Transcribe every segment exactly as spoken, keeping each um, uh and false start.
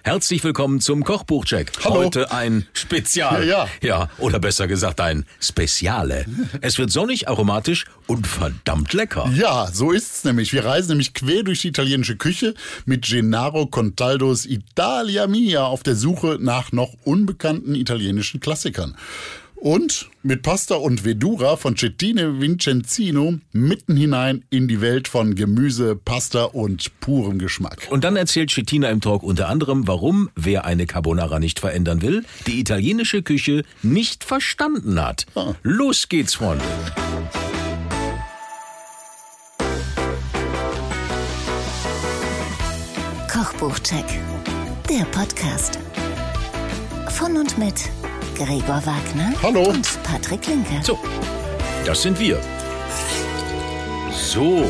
Herzlich willkommen zum Kochbuchcheck. Hallo. Heute ein Spezial. Ja, ja. Ja, oder besser gesagt ein Speziale. Es wird sonnig, aromatisch und verdammt lecker. Ja, so ist's nämlich. Wir reisen nämlich quer durch die italienische Küche mit Gennaro Contaldos Italia Mia auf der Suche nach noch unbekannten italienischen Klassikern. Und mit Pasta und Verdura von Cettina Vincenzino mitten hinein in die Welt von Gemüse, Pasta und purem Geschmack. Und dann erzählt Cettina im Talk unter anderem, warum, wer eine Carbonara nicht verändern will, die italienische Küche nicht verstanden hat. Ah. Los geht's, Freunde. Kochbuchcheck, der Podcast. Von und mit Gregor Wagner Hallo. und Patrick Klinke. So, das sind wir. So,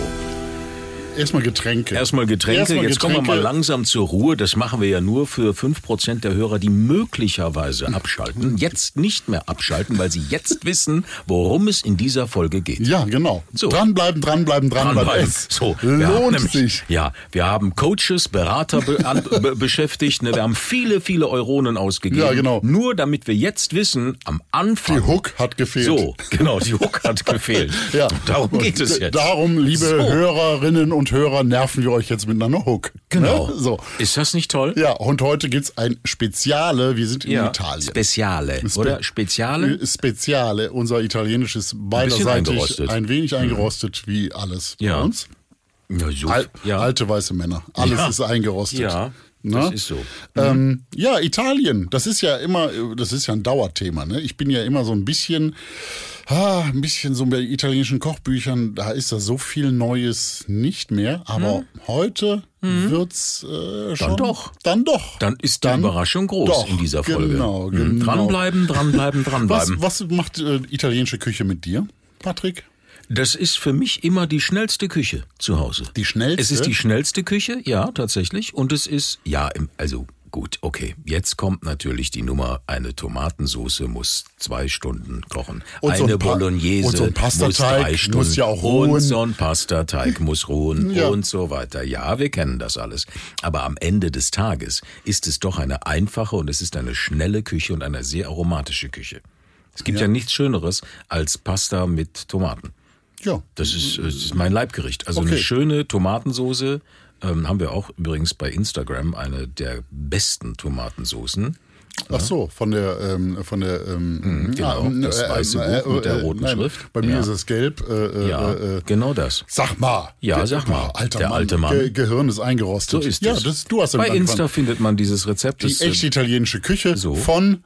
Erstmal Getränke. erstmal Getränke. Erstmal Jetzt kommen wir Getränke. mal langsam zur Ruhe. Das machen wir ja nur für fünf Prozent der Hörer, die möglicherweise abschalten. Jetzt nicht mehr abschalten, weil sie jetzt wissen, worum es in dieser Folge geht. Ja, genau. So. Dranbleiben, dranbleiben, dranbleiben. Dranbleiben. Es So, wir haben lohnt nämlich, sich. Ja, wir haben Coaches, Berater be an, be beschäftigt. Ne? Wir haben viele, viele Euronen ausgegeben. Ja, genau. Nur damit wir jetzt wissen, am Anfang. Die Hook hat gefehlt. So, genau, die Hook hat gefehlt. Ja. Darum Und geht es d- jetzt. Darum, liebe So. Hörerinnen und Hörer, nerven wir euch jetzt mit einer Hook. Genau. Ne? So. Ist das nicht toll? Ja, und heute gibt's ein Speziale. Wir sind in Italien. Speziale, Spe- oder? Speziale? Speziale, unser italienisches beiderseitig eingerostet. ein wenig eingerostet, wie alles Ja. bei uns. Ja, so, Al ja. Alte weiße Männer. Alles Ja. ist eingerostet. Ja, Ne? das ist so. Ähm, ja, Italien, das ist ja immer, das ist ja ein Dauerthema. Ne? Ich bin ja immer so ein bisschen, ah, ein bisschen so bei italienischen Kochbüchern, da ist da so viel Neues nicht mehr. Aber heute wird's äh, schon. Dann doch. Dann doch. Dann ist die Dann Überraschung groß doch. in dieser Folge. Genau, Hm. genau. Dranbleiben, dranbleiben, Was, dranbleiben. was macht äh, italienische Küche mit dir, Patrick? Das ist für mich immer die schnellste Küche zu Hause. Die schnellste? Es ist die schnellste Küche, ja, tatsächlich. Und es ist, ja, im, also gut, okay. Jetzt kommt natürlich die Nummer, eine Tomatensauce muss zwei Stunden kochen. Und so eine ein Pa- Bolognese und so ein muss Pastateig drei Stunden. muss ja auch ruhen. Und so ein Pastateig muss ruhen Ja. und so weiter. Ja, wir kennen das alles. Aber am Ende des Tages ist es doch eine einfache und es ist eine schnelle Küche und eine sehr aromatische Küche. Es gibt ja, Ja. nichts Schöneres als Pasta mit Tomaten. Ja. Das ist, das ist mein Leibgericht. Also Okay. eine schöne Tomatensoße ähm, haben wir auch übrigens bei Instagram, eine der besten Tomatensoßen. Ach so, von der, ähm, von der, ähm, genau, das weiße Buch mit der roten nein, Schrift. Bei mir Ja. ist es gelb. Äh, Ja, äh, äh, genau das. Sag mal. Ja, Ge- sag mal. Alter Der Mann, alte Mann. Ge Gehirn ist eingerostet. So ist ja, es. das, du hast Bei irgendwann Insta findet man dieses Rezept. die das, äh, echte italienische Küche so. von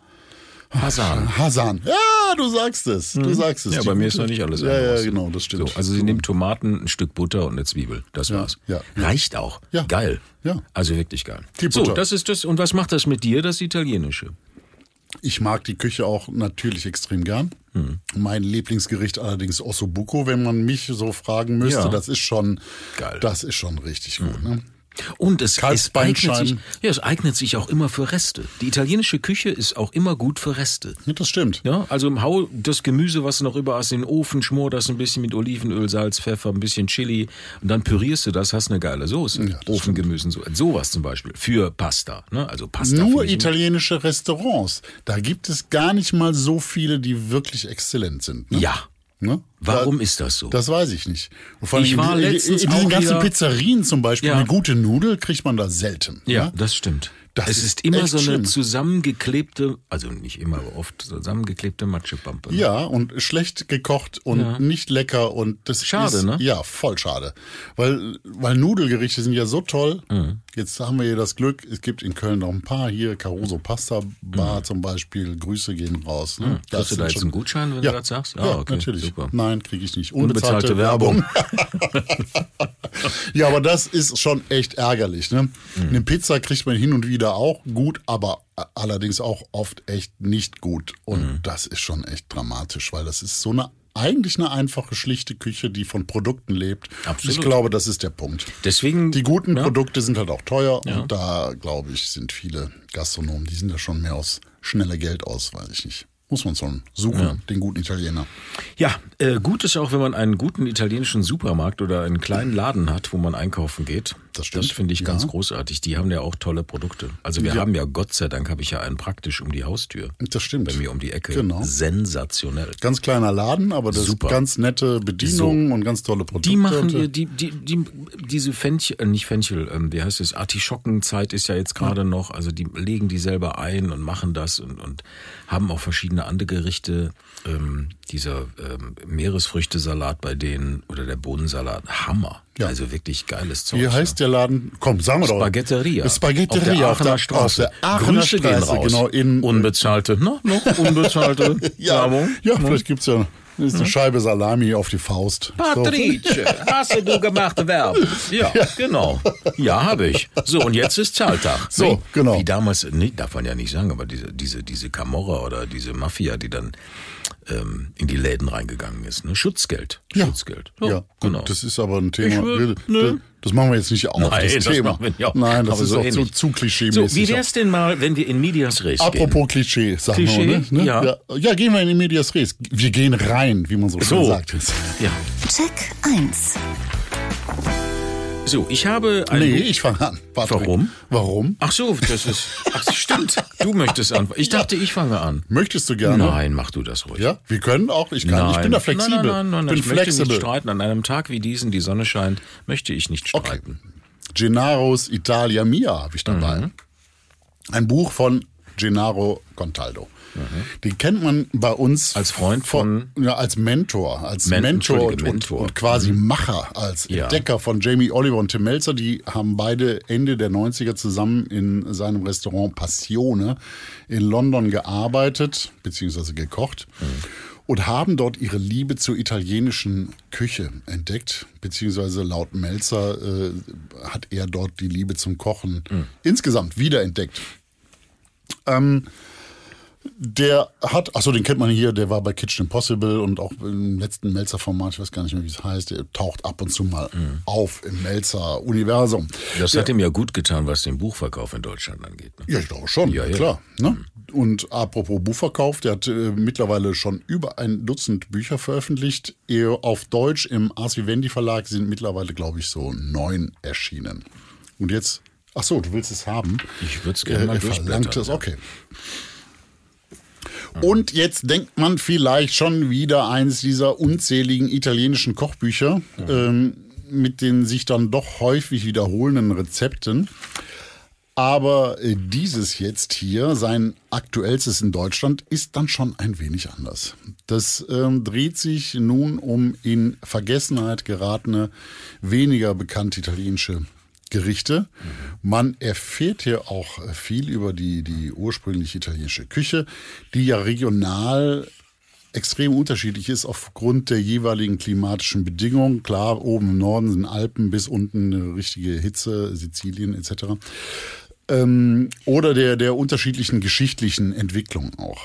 Hasan. Hasan. Ja, du sagst es. Du sagst es. Ja, Die bei mir gute- ist noch nicht alles Ja, ja, eingerostet. genau, das stimmt. So, also sie nimmt Tomaten, ein Stück Butter und eine Zwiebel. Das war's. ja, ja. Reicht auch. Ja. Geil. Ja. Also wirklich geil. Die So, Butter. das ist das. Und was macht das mit dir, das Italienische? Ich mag die Küche auch natürlich extrem gern. Hm. Mein Lieblingsgericht allerdings Ossobuco, wenn man mich so fragen müsste. Ja. Das ist schon, Geil. das ist schon richtig gut. Ne? Und es, es, eignet sich, Kalbsbeinscheiben. ja, es eignet sich auch immer für Reste. Die italienische Küche ist auch immer gut für Reste. Ja, das stimmt. Ja, also hau das Gemüse, was du noch über hast, in den Ofen, schmor das ein bisschen mit Olivenöl, Salz, Pfeffer, ein bisschen Chili und dann pürierst du das, hast eine geile Soße. Ja, das Ofengemüse, so, sowas zum Beispiel. Für Pasta. Ne? Also Pasta. Nur finde ich- italienische Restaurants. Da gibt es gar nicht mal so viele, die wirklich exzellent sind. Ne? Ja. Ne? Warum da, ist das so? Das weiß ich nicht. Und vor allem Ich in war die- in, letztens in diesen auch ganzen wieder- Pizzerien zum Beispiel, Ja. eine gute Nudel kriegt man da selten. Ja, Ne? das stimmt. Das es ist ist, immer echt so eine schlimm. zusammengeklebte, also nicht immer, aber oft zusammengeklebte Matschepampe. Ne? Ja, und schlecht gekocht und Ja. nicht lecker und das Schade, ist, ne? Ja, voll schade. Weil, weil Nudelgerichte sind ja so toll. Mhm. Jetzt haben wir hier das Glück, es gibt in Köln noch ein paar hier, Caruso Pasta Bar zum Beispiel, Grüße gehen raus. Ne? Mhm. Kriegst du sind da jetzt schon- einen Gutschein, wenn ja. du das sagst? Ja, Ah, okay, natürlich. super. Nein, kriege ich nicht. Unbezahlte Werbung. Ja, aber das ist schon echt ärgerlich. Ne? Mhm. Eine Pizza kriegt man hin und wieder auch gut, aber allerdings auch oft echt nicht gut. Und Mhm. das ist schon echt dramatisch, weil das ist so eine eigentlich eine einfache, schlichte Küche, die von Produkten lebt. Absolut. Ich glaube, das ist der Punkt. Deswegen. Die guten ja, Produkte sind halt auch teuer Ja. und da, glaube ich, sind viele Gastronomen, die sind da schon mehr aus schnelle Geld aus, weiß ich nicht. muss man schon suchen, ja. den guten Italiener. Ja, äh, gut ist auch, wenn man einen guten italienischen Supermarkt oder einen kleinen Laden hat, wo man einkaufen geht. Das stimmt. Das finde ich ganz ja. großartig. Die haben ja auch tolle Produkte. Also wir ja. haben ja, Gott sei Dank, habe ich ja einen praktisch um die Haustür. Das stimmt. Bei mir um die Ecke. Genau. Sensationell. Ganz kleiner Laden, aber das Super. ist ganz nette Bedienung so. und ganz tolle Produkte. Die machen die, die, die, die diese Fenchel, äh, nicht Fenchel, ähm, wie heißt es, Artischockenzeit ist ja jetzt gerade ja. noch. Also die legen die selber ein und machen das und, und haben auch verschiedene andere Gerichte. Ähm, dieser ähm, Meeresfrüchtesalat bei denen oder der Bohnensalat, Hammer. Ja. Also wirklich geiles Zeug. Wie heißt der Laden? Komm, sagen wir doch. Spaghetteria. Spaghetteria auf der Aachener Straße. Auf der Aachener Grüße Straße, gehen raus. genau. In unbezahlte, ne? Noch unbezahlte ja, Werbung. Ja, vielleicht gibt's ja ist eine Scheibe Salami auf die Faust. Patrice, hast du gemachte Werbung? Ja, ja, genau. Ja, habe ich. So, und jetzt ist Zahltag. So, nee, genau. Wie damals, nee, darf man ja nicht sagen, aber diese, diese, diese Camorra oder diese Mafia, die dann ähm, in die Läden reingegangen ist. Ne? Schutzgeld. Ja. Schutzgeld. Ja, ja, genau. Das ist aber ein Thema. will, ne? Das machen wir jetzt nicht auf. Nein, das, das Thema. machen wir nicht auf. Nein, das aber ist so auch zu, zu klischee-mäßig. So, wie wär's denn mal, wenn wir in Medias Res Apropos gehen? Klischee, sagen Klischee? wir, ne? Ja. ja. Ja, gehen wir in die Medias Res. Wir gehen rein, wie man so schön So. sagt. Ja. Check eins. So, ich habe ein Nee, Buch- ich fange an. Patrick. Warum? Warum? Ach so, das ist. Ach, stimmt. Du möchtest anfangen. Ich dachte, ich fange an. Möchtest du gerne? Nein, mach du das ruhig. Ja, wir können auch. Ich kann. Nein. Ich bin da flexibel. Nein, nein, nein, nein. bin Ich möchte flexibel. nicht streiten. An einem Tag wie diesen, die Sonne scheint, möchte ich nicht streiten. Gennaro's Italia Mia habe ich dabei. Mhm. Ein Buch von Gennaro Contaldo. Mhm. Den kennt man bei uns Als Freund von- ja, als Mentor, als Men- Mentor, und, Entschuldige, Mentor. Und, und quasi Macher, als Ja. Entdecker von Jamie Oliver und Tim Melzer. Die haben beide Ende der neunziger zusammen in seinem Restaurant Passione in London gearbeitet, beziehungsweise gekocht. Mhm. Und haben dort ihre Liebe zur italienischen Küche entdeckt, beziehungsweise laut Melzer äh, hat er dort die Liebe zum Kochen mhm. insgesamt wiederentdeckt. Ähm, der hat, achso, den kennt man hier, der war bei Kitchen Impossible und auch im letzten Melzer-Format, ich weiß gar nicht mehr, wie es heißt, der taucht ab und zu mal mhm. auf im Melzer-Universum. Das der, hat ihm ja gut getan, was den Buchverkauf in Deutschland angeht. Ne? Ja, ich glaube schon, Ja, ja. klar. Ne? Und apropos Buchverkauf, der hat äh, mittlerweile schon über ein Dutzend Bücher veröffentlicht. Eher auf Deutsch im Ars Vivendi Verlag sind mittlerweile, glaube ich, so neun erschienen. Und jetzt, ach so, du willst es haben? Ich würde es gerne mal Er verlangt durchblättern. es, ja. okay. Und jetzt denkt man vielleicht schon wieder eines dieser unzähligen italienischen Kochbücher ähm, mit den sich dann doch häufig wiederholenden Rezepten. Aber äh, dieses jetzt hier, sein aktuellstes in Deutschland, ist dann schon ein wenig anders. Das ähm, dreht sich nun um in Vergessenheit geratene, weniger bekannte italienische Gerichte. Man erfährt hier auch viel über die, die ursprüngliche italienische Küche, die ja regional extrem unterschiedlich ist aufgrund der jeweiligen klimatischen Bedingungen. Klar, oben im Norden sind Alpen, bis unten eine richtige Hitze, Sizilien et cetera. Ähm, oder der, der unterschiedlichen geschichtlichen Entwicklung auch.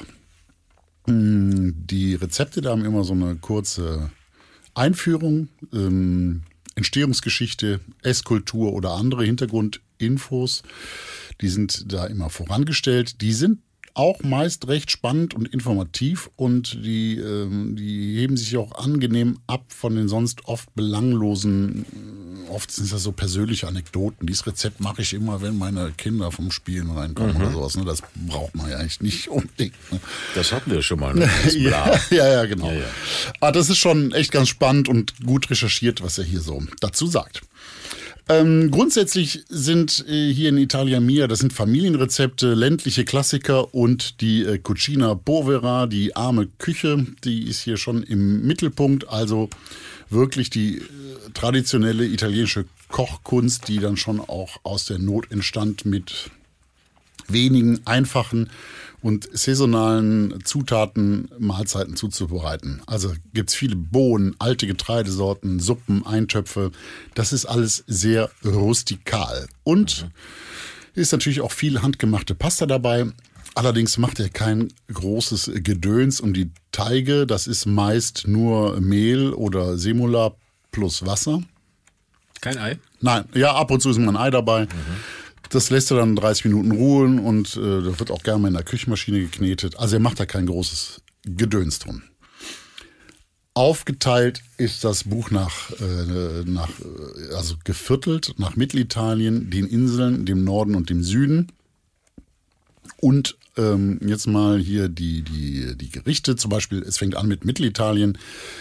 Die Rezepte da haben immer so eine kurze Einführung, ähm, Entstehungsgeschichte, Esskultur oder andere Hintergrundinfos, die sind da immer vorangestellt. Die sind auch meist recht spannend und informativ und die, ähm, die heben sich auch angenehm ab von den sonst oft belanglosen, oft sind das so persönliche Anekdoten. Dieses Rezept mache ich immer, wenn meine Kinder vom Spielen reinkommen mhm. oder sowas. Ne? Das braucht man ja eigentlich nicht unbedingt. Ne? Das hatten wir schon mal. Ne? Das ja, ja, ja, genau. Ja, ja. Aber das ist schon echt ganz spannend und gut recherchiert, was er hier so dazu sagt. Ähm, grundsätzlich sind äh, hier in Italia Mia, das sind Familienrezepte, ländliche Klassiker und die äh, Cucina Povera, die arme Küche, die ist hier schon im Mittelpunkt. Also wirklich die äh, traditionelle italienische Kochkunst, die dann schon auch aus der Not entstand mit wenigen einfachen und saisonalen Zutaten Mahlzeiten zuzubereiten. Also gibt's viele Bohnen, alte Getreidesorten, Suppen, Eintöpfe. Das ist alles sehr rustikal. Und ist natürlich auch viel handgemachte Pasta dabei. Allerdings macht er kein großes Gedöns um die Teige. Das ist meist nur Mehl oder Semola plus Wasser. Kein Ei? Nein, ja, ab und zu ist mal ein Ei dabei. Mhm. Das lässt er dann dreißig Minuten ruhen und äh, da wird auch gerne mal in der Küchenmaschine geknetet. Also er macht da kein großes Gedöns drum. Aufgeteilt ist das Buch nach, äh, nach, also geviertelt nach Mittelitalien, den Inseln, dem Norden und dem Süden. Und ähm, jetzt mal hier die, die, die Gerichte. Zum Beispiel, es fängt an mit Mittelitalien.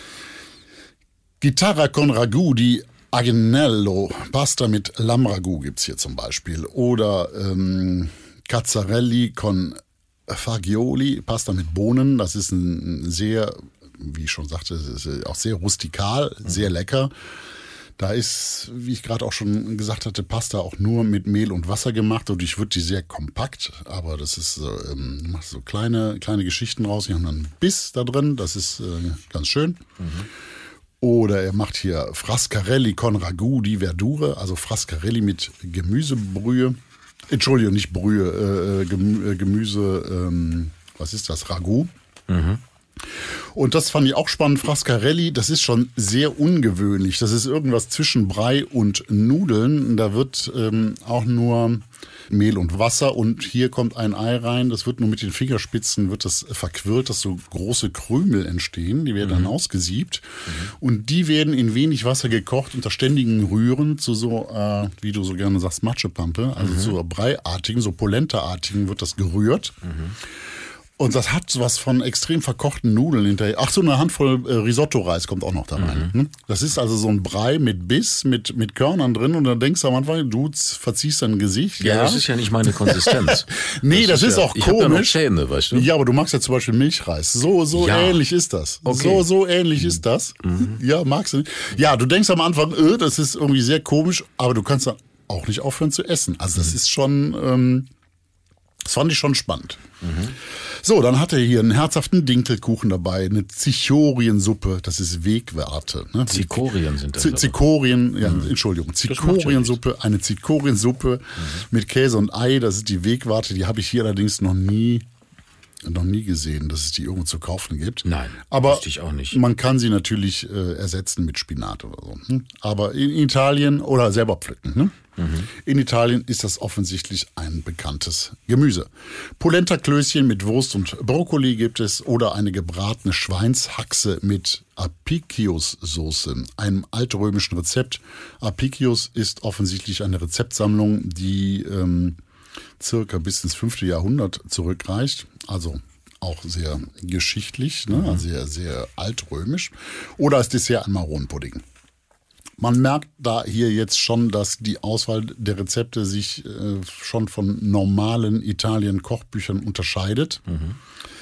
Chitarra con Ragù di Agnello, Pasta mit Lammragout gibt's hier zum Beispiel. Oder ähm, Cazzarelli con Fagioli, Pasta mit Bohnen. Das ist ein sehr, wie ich schon sagte, ist auch sehr rustikal, sehr lecker. Da ist, wie ich gerade auch schon gesagt hatte, Pasta auch nur mit Mehl und Wasser gemacht. Und ich würde die sehr kompakt, aber das ist, ähm, macht so kleine, kleine Geschichten raus. Die haben dann einen Biss da drin, das ist äh, ganz schön. Mhm. Oder er macht hier Frascarelli con Ragù di Verdure, also Frascarelli mit Gemüsebrühe. Entschuldigung, nicht Brühe, äh, Gemüse, ähm, was ist das, Ragout. Mhm. Und das fand ich auch spannend. Frascarelli, das ist schon sehr ungewöhnlich. Das ist irgendwas zwischen Brei und Nudeln. Da wird ähm, auch nur Mehl und Wasser und hier kommt ein Ei rein. Das wird nur mit den Fingerspitzen wird das verquirlt, dass so große Krümel entstehen. Die werden mhm. dann ausgesiebt mhm. und die werden in wenig Wasser gekocht unter ständigem Rühren zu so, äh, wie du so gerne sagst, Matschepampe, also mhm. so Breiartigen, so Polenta-artigen wird das gerührt. Mhm. Und das hat was von extrem verkochten Nudeln hinterher. Ach so, eine Handvoll äh, Risotto-Reis kommt auch noch da rein. Mhm. Das ist also so ein Brei mit Biss, mit, mit Körnern drin. Und dann denkst du am Anfang, du verziehst dein Gesicht. Ja, ja, das ist ja nicht meine Konsistenz. Nee, das, das ist, ist ja, auch ich komisch. Ich habe ja noch Zähne, weißt du? Ja, aber du magst ja zum Beispiel Milchreis. So, so ja. ähnlich ist das. Okay. So, so ähnlich mhm. ist das. Mhm. Ja, magst du nicht. Ja, du denkst am Anfang, öh, das ist irgendwie sehr komisch. Aber du kannst dann auch nicht aufhören zu essen. Also das mhm. ist schon... Ähm, Das fand ich schon spannend. Mhm. So, dann hat er hier einen herzhaften Dinkelkuchen dabei, eine Zichoriensuppe, das ist Wegwarte. Ne? Zikorien sind das. Z- Zikorien, ja, mhm. Entschuldigung, Zikoriensuppe, eine Zikoriensuppe mhm. mit Käse und Ei, das ist die Wegwarte, die habe ich hier allerdings noch nie noch nie gesehen, dass es die irgendwo zu kaufen gibt. Nein, aber ich auch nicht. Man kann sie natürlich äh, ersetzen mit Spinat oder so. Hm? Aber in Italien oder selber pflücken. Ne? Mhm. In Italien ist das offensichtlich ein bekanntes Gemüse. Polenta-Klößchen mit Wurst und Brokkoli gibt es oder eine gebratene Schweinshaxe mit Apicius-Soße, einem altrömischen Rezept. Apicius ist offensichtlich eine Rezeptsammlung, die ähm, circa bis ins fünfte Jahrhundert zurückreicht. Also auch sehr geschichtlich, ne? Also sehr, sehr altrömisch. Oder als Dessert ein Maronenpudding. Man merkt da hier jetzt schon, dass die Auswahl der Rezepte sich äh, schon von normalen Italien-Kochbüchern unterscheidet. Mhm.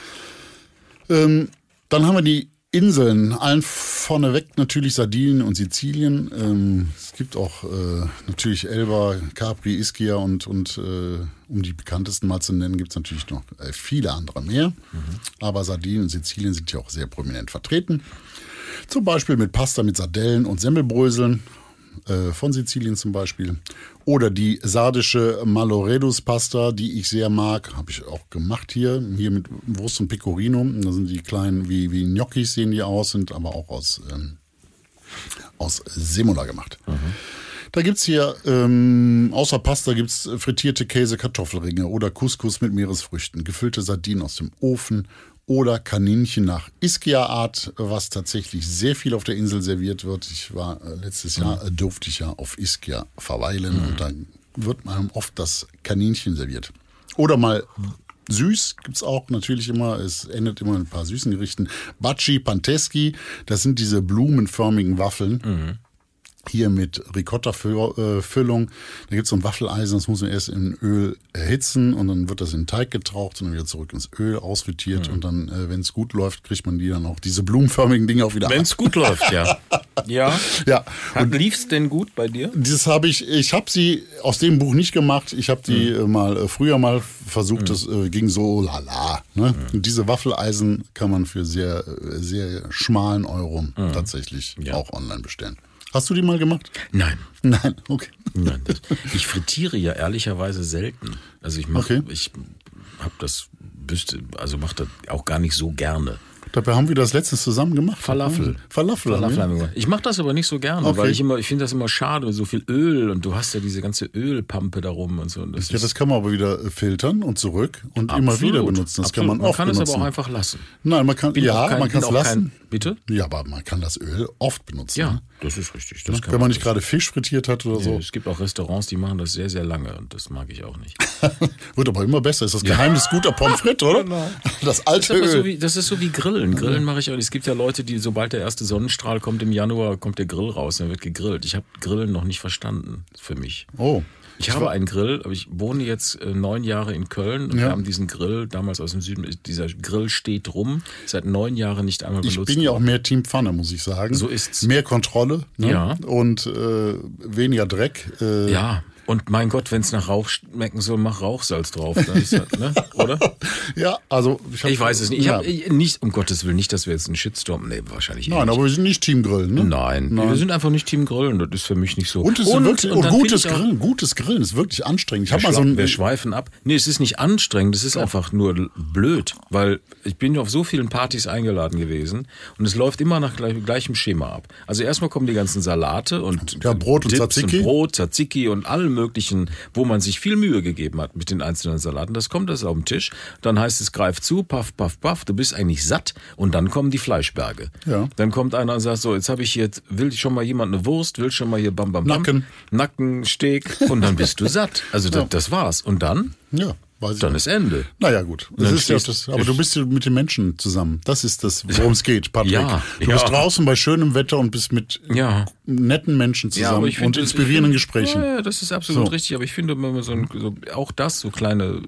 Ähm, dann haben wir die Inseln, allen vorneweg natürlich Sardinien und Sizilien. Ähm, es gibt auch äh, natürlich Elba, Capri, Ischia und, und äh, um die bekanntesten mal zu nennen, gibt es natürlich noch äh, viele andere mehr. Mhm. Aber Sardinien und Sizilien sind ja auch sehr prominent vertreten. Zum Beispiel mit Pasta mit Sardellen und Semmelbröseln äh, von Sizilien zum Beispiel. Oder die sardische Maloredus-Pasta, die ich sehr mag, habe ich auch gemacht hier. Hier mit Wurst und Pecorino. Da sind die kleinen wie, wie Gnocchis sehen die aus, sind aber auch aus, ähm, aus Semola gemacht. Mhm. Da gibt's hier, ähm, außer Pasta gibt's frittierte Käse-Kartoffelringe oder Couscous mit Meeresfrüchten, gefüllte Sardinen aus dem Ofen oder Kaninchen nach Ischia-Art, was tatsächlich sehr viel auf der Insel serviert wird. Ich war äh, letztes Jahr, äh, durfte ich ja auf Ischia verweilen mhm. und dann wird man oft das Kaninchen serviert. Oder mal süß gibt's auch natürlich immer, es endet immer mit ein paar süßen Gerichten. Baci Panteschi, das sind diese blumenförmigen Waffeln. Mhm. Hier mit Ricotta-Füllung. Da gibt es so ein Waffeleisen, das muss man erst in Öl erhitzen und dann wird das in den Teig getaucht und dann wieder zurück ins Öl ausfrittiert. Mhm. Und dann, äh, wenn es gut läuft, kriegt man die dann auch, diese blumenförmigen Dinge auch wieder ab. Wenn es gut läuft, ja. Ja. ja. Lief es denn gut bei dir? Das habe ich, ich habe sie aus dem Buch nicht gemacht. Ich habe die mhm. mal äh, früher mal versucht, mhm. das äh, ging so lala. Ne? Mhm. Und diese Waffeleisen kann man für sehr, sehr schmalen Euro mhm. tatsächlich ja. auch online bestellen. Hast du die mal gemacht? Nein. Nein, okay. Nein, das, ich frittiere ja ehrlicherweise selten. Also ich mache, okay. ich habe das, also mache das auch gar nicht so gerne. Dabei haben wir das letztens zusammen gemacht. Falafel. Falafel. Falafel ja. haben wir gemacht. Ich mache das aber nicht so gerne, Okay. weil ich immer, ich finde das immer schade, so viel Öl und du hast ja diese ganze Ölpampe darum und so. Und das Ja, ist das kann man aber wieder filtern und zurück und immer absolut, wieder benutzen. Das absolut. kann man oft Man kann benutzen. es aber auch einfach lassen. Nein, man kann, Bin ja, auch kein, man kann bin es auch lassen. Kein, bitte? Ja, aber man kann das Öl oft benutzen. Ja, ne? das ist richtig. Das kann Wenn man nicht gerade Fisch frittiert hat oder Ja, so. es gibt auch Restaurants, die machen das sehr, sehr lange und das mag ich auch nicht. Wird aber immer besser. Ist das Geheimnis guter Pommes frites, oder? Genau. Das Das alte ist, aber Öl. so wie, das ist so wie Grillen. Grillen mache ich auch. Es gibt ja Leute, die, sobald der erste Sonnenstrahl kommt im Januar, kommt der Grill raus, dann wird gegrillt. Ich habe Grillen noch nicht verstanden für mich. Oh. Ich habe einen Grill, aber ich wohne jetzt äh, neun Jahre in Köln und Ja. wir haben diesen Grill damals aus dem Süden. Dieser Grill steht rum, seit neun Jahren nicht einmal Ich benutzt. bin ja auch mehr Team Pfanne, muss ich sagen. So ist's. Mehr Kontrolle ne? Ja. und äh, weniger Dreck. Äh, Ja, und mein Gott, wenn es nach Rauch schmecken soll, mach Rauchsalz drauf. Dann ist das, ne? Oder? ja, also ich, hab, Ich weiß es nicht. Ich ja. habe nicht, um Gottes Willen, nicht, dass wir jetzt einen Shitstorm, nee, wahrscheinlich eh Nein, nicht. aber wir sind nicht Team Grillen, ne? Nein, wir sind einfach nicht Team Grillen, das ist für mich nicht so. Und, es ist wirklich, und dann gutes find ich auch- Grillen, gutes Grillen ist wirklich anstrengend. Ich Wir, habe mal so schwa- ein wir schweifen ab. Nee, es ist nicht anstrengend, es ist einfach nur l- blöd, weil ich bin auf so vielen Partys eingeladen gewesen und es läuft immer nach gleich, gleichem Schema ab. Also erstmal kommen die ganzen Salate und Ja, Brot und Dips Tzatziki. und Brot, Tzatziki und allen möglichen, wo man sich viel Mühe gegeben hat mit den einzelnen Salaten. Das kommt das auf den Tisch, dann heißt es greif zu, paff, paff, paff, du bist eigentlich satt und dann kommen die Fleischberge. Ja. Dann kommt einer und sagt so, jetzt habe ich hier, will schon mal jemand eine Wurst, will schon mal hier bam, bam, bam. Nacken. Nacken, Steak und dann bist du satt. Also das, das war's. Und dann? Ja, weiß ich Dann nicht. ist Ende. Naja, gut. Das dann ist ja stehst- das, aber du bist ja mit den Menschen zusammen. Das ist das, worum es geht, Patrick. Ja, du ja. bist draußen bei schönem Wetter und bist mit Ja. netten Menschen zusammen aber ich und finde- inspirierenden ich finde, Gesprächen. Ja, ja, das ist absolut So. richtig. Aber ich finde, wenn man so, ein, so auch das, so kleine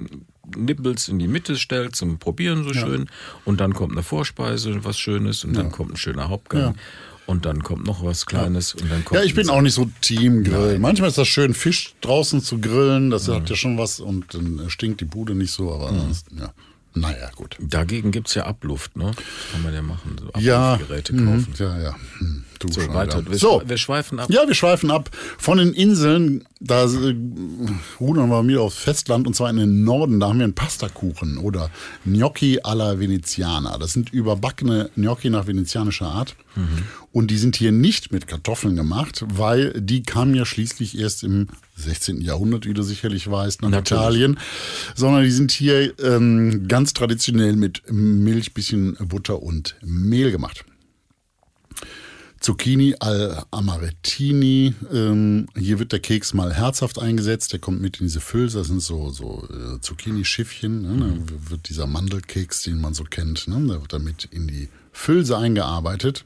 Nibbles in die Mitte stellt zum Probieren so schön und dann kommt eine Vorspeise, was Schönes und dann kommt ein schöner Hauptgang. Ja. Und dann kommt noch was Kleines und dann kommt Ja, ich bin ein- auch nicht so Team Grill. Manchmal ist das schön, Fisch draußen zu grillen. Das hat ja schon was und dann stinkt die Bude nicht so. Aber ansonsten, ja. Naja, gut. Dagegen gibt's ja Abluft, ne? Das kann man ja machen, so Ja, Abluftgeräte mhm, kaufen. ja, ja. Hm, du So, schon weiter. wieder. Wir, So, wir schweifen ab. ja, wir schweifen ab von den Inseln. Da äh, rudern wir wieder aufs Festland und zwar in den Norden. Da haben wir einen Pastakuchen oder Gnocchi alla Veneziana. Das sind überbackene Gnocchi nach venezianischer Art. Und die sind hier nicht mit Kartoffeln gemacht, weil die kamen ja schließlich erst im sechzehnten Jahrhundert, wie du sicherlich weißt, nach Natürlich. Italien. Sondern die sind hier ähm, ganz traditionell mit Milch, bisschen Butter und Mehl gemacht. Zucchini al Amarettini. Ähm, hier wird der Keks mal herzhaft eingesetzt. Der kommt mit in diese Füllse. Das sind so, so äh, Zucchini-Schiffchen. Ne? Da wird dieser Mandelkeks, den man so kennt, ne? Der wird damit in die Füllse eingearbeitet.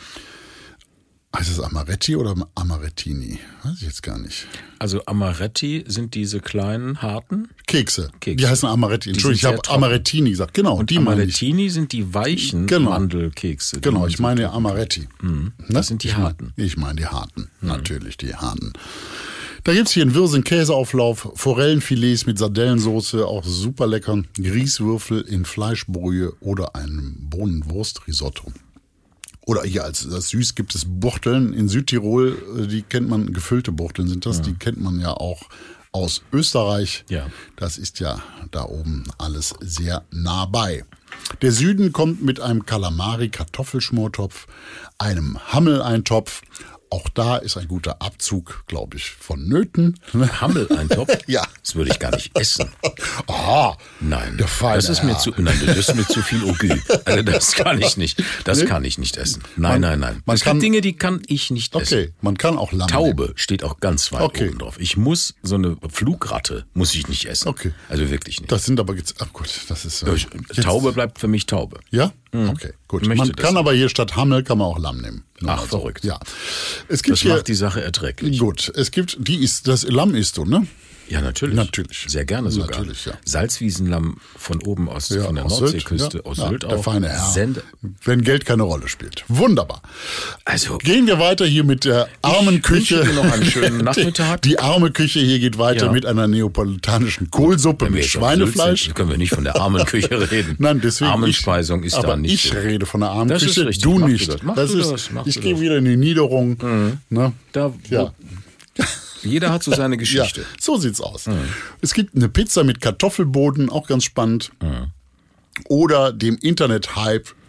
Heißt es Amaretti oder Amarettini? Weiß ich jetzt gar nicht. Also Amaretti sind diese kleinen, harten. Kekse. Kekse. Die heißen Amaretti. Die Entschuldigung, ich sind habe sehr trocken. Amarettini gesagt. Genau, Und die meine ich. Amarettini sind die weichen Genau. Mandelkekse. die Genau, man ich so meine kennt. Amaretti. Ne? Das sind die ich mein- harten. Ich meine die harten, natürlich die harten. Da gibt's hier einen Wirsing-Käseauflauf, Forellenfilets mit Sardellensoße, auch super lecker, Grießwürfel in Fleischbrühe oder einem Bohnenwurstrisotto. Oder hier als, als süß gibt es Buchteln in Südtirol, äh, die kennt man, gefüllte Buchteln sind das, die kennt man ja auch aus Österreich. Ja. Das ist ja da oben alles sehr nah bei. Der Süden kommt mit einem Kalamari-Kartoffelschmortopf, einem Hammeleintopf. Auch da ist ein guter Abzug, glaube ich, vonnöten. Hammeleintopf? Ja. Das würde ich gar nicht essen. Ah, Nein, der feine das ist mir Herr. zu, nein, das ist mir zu viel Ogü. Also das kann ich nicht. Das Nee? kann ich nicht essen. Nein, Man- nein, nein. man Es kann- gibt Dinge, die kann ich nicht essen. Okay, man kann auch Lamm nehmen. Taube steht auch ganz weit Okay. oben drauf. Ich muss so eine Flugratte muss ich nicht essen. Okay. Also wirklich nicht. Das sind aber jetzt, ach gut, das ist... äh, Ich- jetzt- Taube bleibt für mich Taube. Ja? Okay, gut. Möchte Man das kann nicht. aber hier statt Hammel, kann man auch Lamm nehmen. Nur Ach, mal so. verrückt. Ja. Es gibt Das hier... macht die Sache erträglich. Gut, es gibt, die ist, das Lamm isst du, ne? Ja, natürlich. Natürlich. Sehr gerne sogar. Natürlich, ja. Salzwiesenlamm von oben aus, Ja, von der aus Sylt, Nordseeküste, ja. aus Ja, Sylt der auch. feine Herr. Sende. Wenn Geld keine Rolle spielt. Wunderbar. Also, Gehen wir weiter hier mit der armen Ich Küche. wünsche dir noch einen schönen Nachmittag. Die, die arme Küche hier geht weiter Ja. mit einer neapolitanischen Kohlsuppe wenn wir mit jetzt auf Sylt Schweinefleisch. sind, können wir nicht von der armen Küche reden. Nein, deswegen. Armenspeisung ich, ist aber da nicht. ich rede von der armen Das ist Küche, richtig. du Mach du nicht. das. Mach das du ist, das. Mach ich du gehe das. wieder in die Niederung. Ne? Da, wo, Ja. Jeder hat so seine Geschichte. Ja, so sieht's aus. Es gibt eine Pizza mit Kartoffelboden, auch ganz spannend. Oder dem Internet-Hype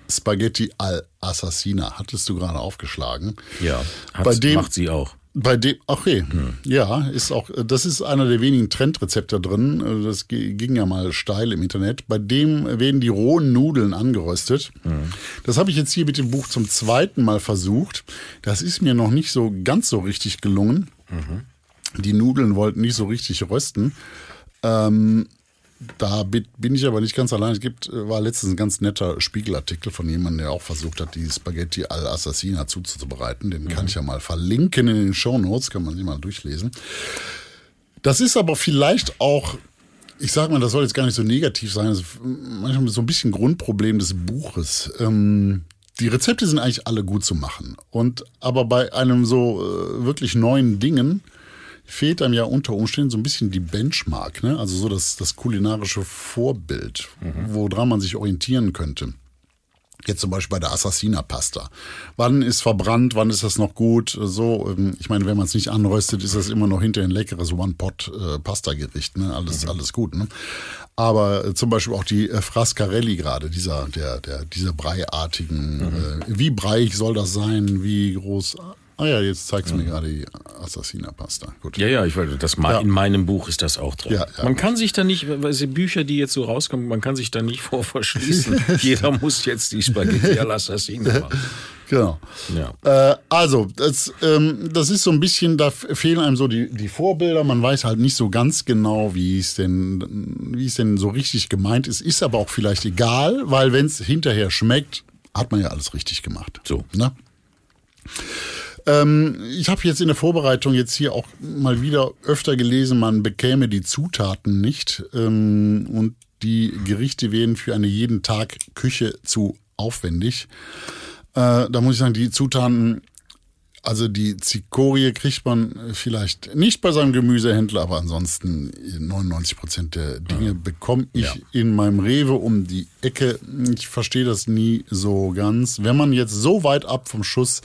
Spaghetti all'Assassina. Hattest du gerade aufgeschlagen. Ja, Bei dem, macht sie auch. Bei dem, okay, hm. ja, ist auch, das ist einer der wenigen Trendrezepte drin. Das ging ja mal steil im Internet. Bei dem werden die rohen Nudeln angeröstet. Hm. Das habe ich jetzt hier mit dem Buch zum zweiten Mal versucht. Das ist mir noch nicht so ganz so richtig gelungen. Mhm. Die Nudeln wollten nicht so richtig rösten. Ähm, Da bin ich aber nicht ganz allein. Es gibt, war letztens ein ganz netter Spiegelartikel von jemandem, der auch versucht hat, die Spaghetti all'Assassina zuzubereiten. Den kann ich ja mal verlinken in den Shownotes, kann man sich mal durchlesen. Das ist aber vielleicht auch, ich sage mal, das soll jetzt gar nicht so negativ sein, das ist manchmal so ein bisschen Grundproblem des Buches. Ähm, die Rezepte sind eigentlich alle gut zu machen. Und aber bei einem so äh, wirklich neuen Dingen fehlt einem ja unter Umständen so ein bisschen die Benchmark, ne? Also so das, das kulinarische Vorbild, mhm. woran man sich orientieren könnte. Jetzt zum Beispiel bei der Assassina-Pasta. Wann ist verbrannt, wann ist das noch gut? So, ich meine, wenn man es nicht anröstet, ist das immer noch hinterher ein leckeres One-Pot-Pasta-Gericht, ne? Alles, mhm. alles gut, ne? Aber zum Beispiel auch die Frascarelli gerade, dieser, der, der, diese breiartigen, mhm. äh, wie breiig soll das sein, wie groß... Ah ja, jetzt zeigst du mir gerade die Assassina-Pasta. Gut. Ja, ja, ich wollte das mal. Ja. In meinem Buch ist das auch drin. Ja, ja. Man kann sich da nicht, weil die Bücher, die jetzt so rauskommen, man kann sich da nicht vor verschließen. Jeder muss jetzt die Spaghetti all'Assassina machen. Genau. Ja. Äh, also, das, ähm, das ist so ein bisschen, da fehlen einem so die, die Vorbilder. Man weiß halt nicht so ganz genau, wie es denn, wie es denn so richtig gemeint ist. Ist aber auch vielleicht egal, weil wenn es hinterher schmeckt, hat man ja alles richtig gemacht. So. Ne? Ähm, ich habe jetzt in der Vorbereitung jetzt hier auch mal wieder öfter gelesen, man bekäme die Zutaten nicht ähm, und die Gerichte wären für eine jeden Tag Küche zu aufwendig. Äh, da muss ich sagen, die Zutaten, also die Zikorie kriegt man vielleicht nicht bei seinem Gemüsehändler, aber ansonsten neunundneunzig Prozent der Dinge ja. bekomme ich ja. in meinem Rewe um die Ecke. Ich verstehe das nie so ganz. Wenn man jetzt so weit ab vom Schuss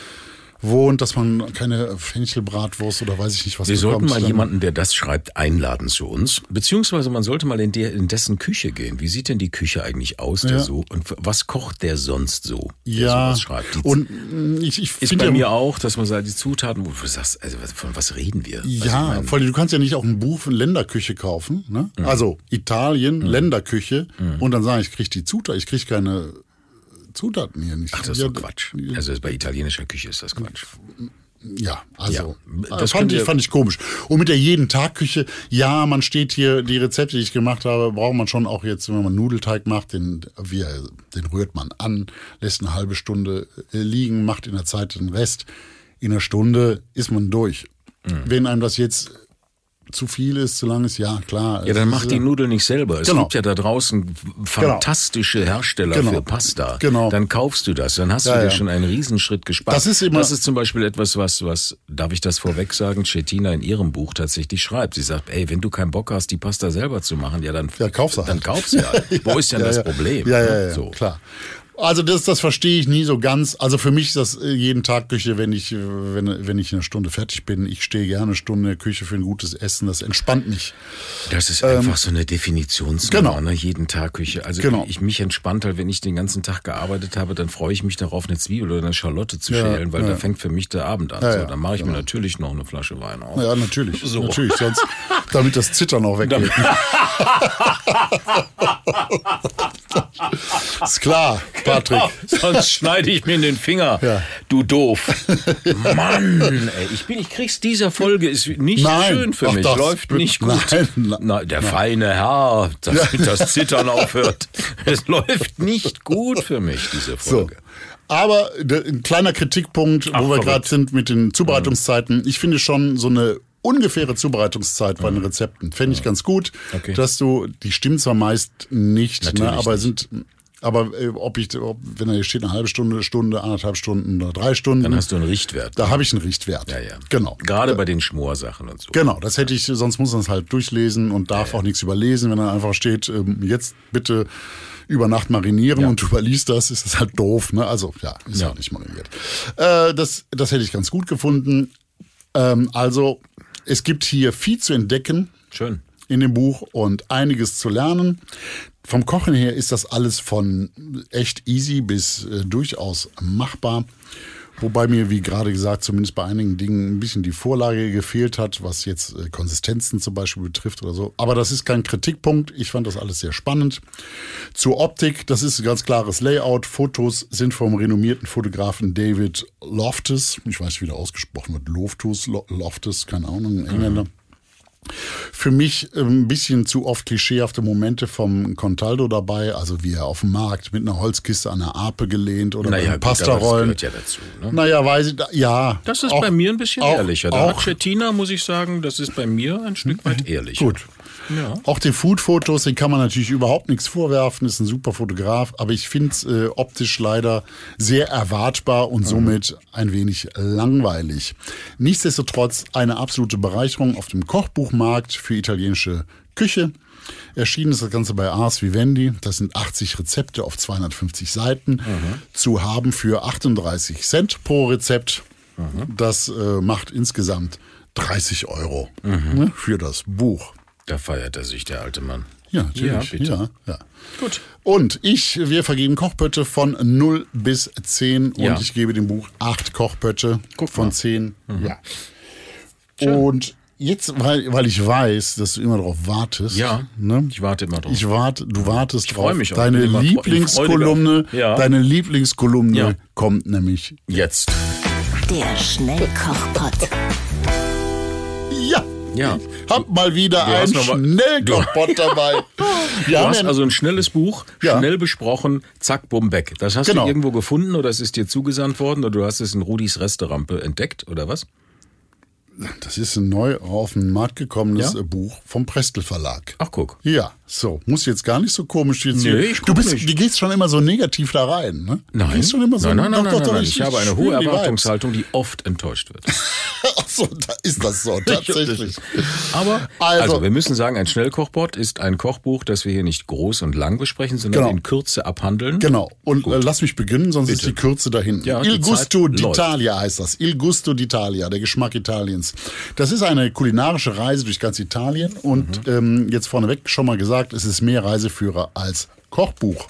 wohnt, dass man keine Fenchelbratwurst oder weiß ich nicht was Wir bekommt. sollten mal jemanden, der das schreibt, einladen zu uns. Beziehungsweise man sollte mal in, der, in dessen Küche gehen. Wie sieht denn die Küche eigentlich aus, der ja. so? Und was kocht der sonst so, der ja. sowas schreibt? Die und ich, ich ist bei ja, mir auch, dass man sagt, die Zutaten, wo du sagst, also von was reden wir? Ja, also vor allem, du kannst ja nicht auch ein Buch von Länderküche kaufen. Ne? Mhm. Also Italien, mhm. Länderküche. Mhm. Und dann sagen, ich kriege die Zutaten, ich kriege keine Zutaten hier nicht. Ach, das ist ja, doch Quatsch. Also bei italienischer Küche ist das Quatsch. Ja, also ja, das fand ich, fand ich komisch. Und mit der Jeden-Tag-Küche, ja, man steht hier, die Rezepte, die ich gemacht habe, braucht man schon auch jetzt, wenn man Nudelteig macht, den, wie, den rührt man an, lässt eine halbe Stunde liegen, macht in der Zeit den Rest. In einer Stunde ist man durch. Mhm. Wenn einem das jetzt zu viel ist, zu lang ist, ja, klar. Ja, dann macht die Nudeln nicht selber. Es genau. gibt ja da draußen fantastische Hersteller genau. für Pasta. Genau. Dann kaufst du das, dann hast ja, du dir ja. schon einen Riesenschritt gespart. Das ist immer, das ist zum Beispiel etwas, was, was, darf ich das vorweg sagen, Cettina in ihrem Buch tatsächlich schreibt. Sie sagt, ey, wenn du keinen Bock hast, die Pasta selber zu machen, ja, dann, ja, kauf sie halt. dann kauf sie halt. ja, Wo ist denn ja, das ja. Problem? Ja, ja, ja, so. klar. Also das, das verstehe ich nie so ganz. Also für mich ist das jeden Tag Küche, wenn ich, wenn, wenn ich in einer Stunde fertig bin. Ich stehe gerne eine Stunde in der Küche für ein gutes Essen. Das entspannt mich. Das ist ähm, einfach so eine Definitionsnummer, genau. ne? Jeden Tag Küche. Also genau. ich mich entspannt halt, wenn ich den ganzen Tag gearbeitet habe, dann freue ich mich darauf, eine Zwiebel oder eine Schalotte zu ja, schälen, weil ja. da fängt für mich der Abend an. Ja, so, ja, dann mache ich genau. mir natürlich noch eine Flasche Wein auf. Ja, natürlich. So. Natürlich, sonst, damit das Zittern auch weggeht. Ist klar, Patrick. Genau, sonst schneide ich mir in den Finger. Ja. Du doof. Mann, ey, ich bin, ich krieg's, dieser Folge ist nicht Nein. schön für Ach, mich. das Läuft wird, nicht gut. Nein, nein, Na, der nein. feine Herr, dass das Zittern aufhört. Es läuft nicht gut für mich, diese Folge. So. Aber ein kleiner Kritikpunkt, Ach, wo wir gerade sind mit den Zubereitungszeiten. Ich finde schon so eine ungefähre Zubereitungszeit bei den Rezepten fände ich ganz gut, okay. dass du, die stimmt zwar meist nicht, ne, aber nicht. sind, aber äh, ob ich, ob, wenn da hier steht eine halbe Stunde, Stunde, anderthalb Stunden oder drei Stunden, dann hast du einen Richtwert. Da habe ich einen Richtwert. Ja, ja. Genau. Gerade bei den Schmorsachen und so. Genau, das hätte ich, sonst muss man es halt durchlesen und darf ja, ja. auch nichts überlesen, wenn da einfach steht, ähm, jetzt bitte über Nacht marinieren ja. und du überliest das, ist das halt doof, ne? Also ja, ist ja halt nicht mariniert. Äh, das, das hätte ich ganz gut gefunden. Ähm, also es gibt hier viel zu entdecken. Schön. in dem Buch und einiges zu lernen. Vom Kochen her ist das alles von echt easy bis äh, durchaus machbar. Wobei mir, wie gerade gesagt, zumindest bei einigen Dingen ein bisschen die Vorlage gefehlt hat, was jetzt äh, Konsistenzen zum Beispiel betrifft oder so. Aber das ist kein Kritikpunkt. Ich fand das alles sehr spannend. Zur Optik, das ist ein ganz klares Layout. Fotos sind vom renommierten Fotografen David Loftus. Ich weiß nicht, wie der ausgesprochen wird. Loftus, Loftus, keine Ahnung, Engländer. Mhm. Für mich ein bisschen zu oft klischeehafte Momente vom Contaldo dabei, also wie er auf dem Markt mit einer Holzkiste an einer Ape gelehnt oder naja, mit Pastarollen. Das gehört ja dazu. Ne? Naja, weiß ich, ja. Das ist auch, bei mir ein bisschen auch, ehrlicher. Da hat Cettina, muss ich sagen, das ist bei mir ein Stück weit ehrlicher. Gut. Ja. Auch den Food-Fotos, den kann man natürlich überhaupt nichts vorwerfen, ist ein super Fotograf, aber ich finde es äh, optisch leider sehr erwartbar und somit ein wenig langweilig. Nichtsdestotrotz eine absolute Bereicherung auf dem Kochbuchmarkt für italienische Küche. Erschienen ist das Ganze bei Ars Vivendi. Das sind achtzig Rezepte auf zweihundertfünfzig Seiten. Mhm. Zu haben für achtunddreißig Cent pro Rezept. Mhm. Das äh, macht insgesamt dreißig Euro mhm. ne, für das Buch. Da feiert er sich, der alte Mann. Ja, natürlich. Ja, bitte. Ja, ja. Gut. Und ich, wir vergeben Kochbötte von null bis zehn Ja. und ich gebe dem Buch acht Kochbötte Guck von mal. zehn. Mhm. Ja. Schön. Und jetzt, weil, weil ich weiß, dass du immer darauf wartest. Ja, ne? ich warte immer drauf. Ich warte, du wartest Ich freu drauf. mich auch. Deine Ich bin immer Lieblingskolumne, freudiger. Ja. deine Lieblingskolumne Ja. kommt nämlich Jetzt. Der Schnellkochpott. ja. Ja. Ich hab mal wieder Du hast einen noch mal- Schnellkochpott dabei. Wir Du haben hast ja- also ein schnelles Buch, Ja. schnell besprochen, zack, bumm, weg. Das hast Genau. du irgendwo gefunden oder es ist dir zugesandt worden oder du hast es in Rudis Resterampe entdeckt oder was? Das ist ein neu auf den Markt gekommenes Ja? äh, Buch vom Prestel Verlag. Ach, guck. Ja, so. Muss jetzt gar nicht so komisch jetzt Nee, hier. ich Du guck bist, nicht. du gehst schon immer so negativ da rein, ne? Du Nein. gehst schon immer so, nein, nein, nein, doch, nein, doch, nein, doch, nein. Ich habe eine hohe spüre die Vibes. Erwartungshaltung, die oft enttäuscht wird. Ach so, da ist das so, tatsächlich. Aber, Also- also, wir müssen sagen, ein Schnellkochbot ist ein Kochbuch, das wir hier nicht groß und lang besprechen, sondern Genau. in Kürze abhandeln. Genau. Und äh, lass mich beginnen, sonst ist Bitte. die Kürze da hinten. Ja, Il die Gusto Zeit läuft. d'Italia heißt das. Il Gusto d'Italia, der Geschmack Italiens. Das ist eine kulinarische Reise durch ganz Italien. Und Mhm. ähm, jetzt vorneweg schon mal gesagt, es ist mehr Reiseführer als Kochbuch.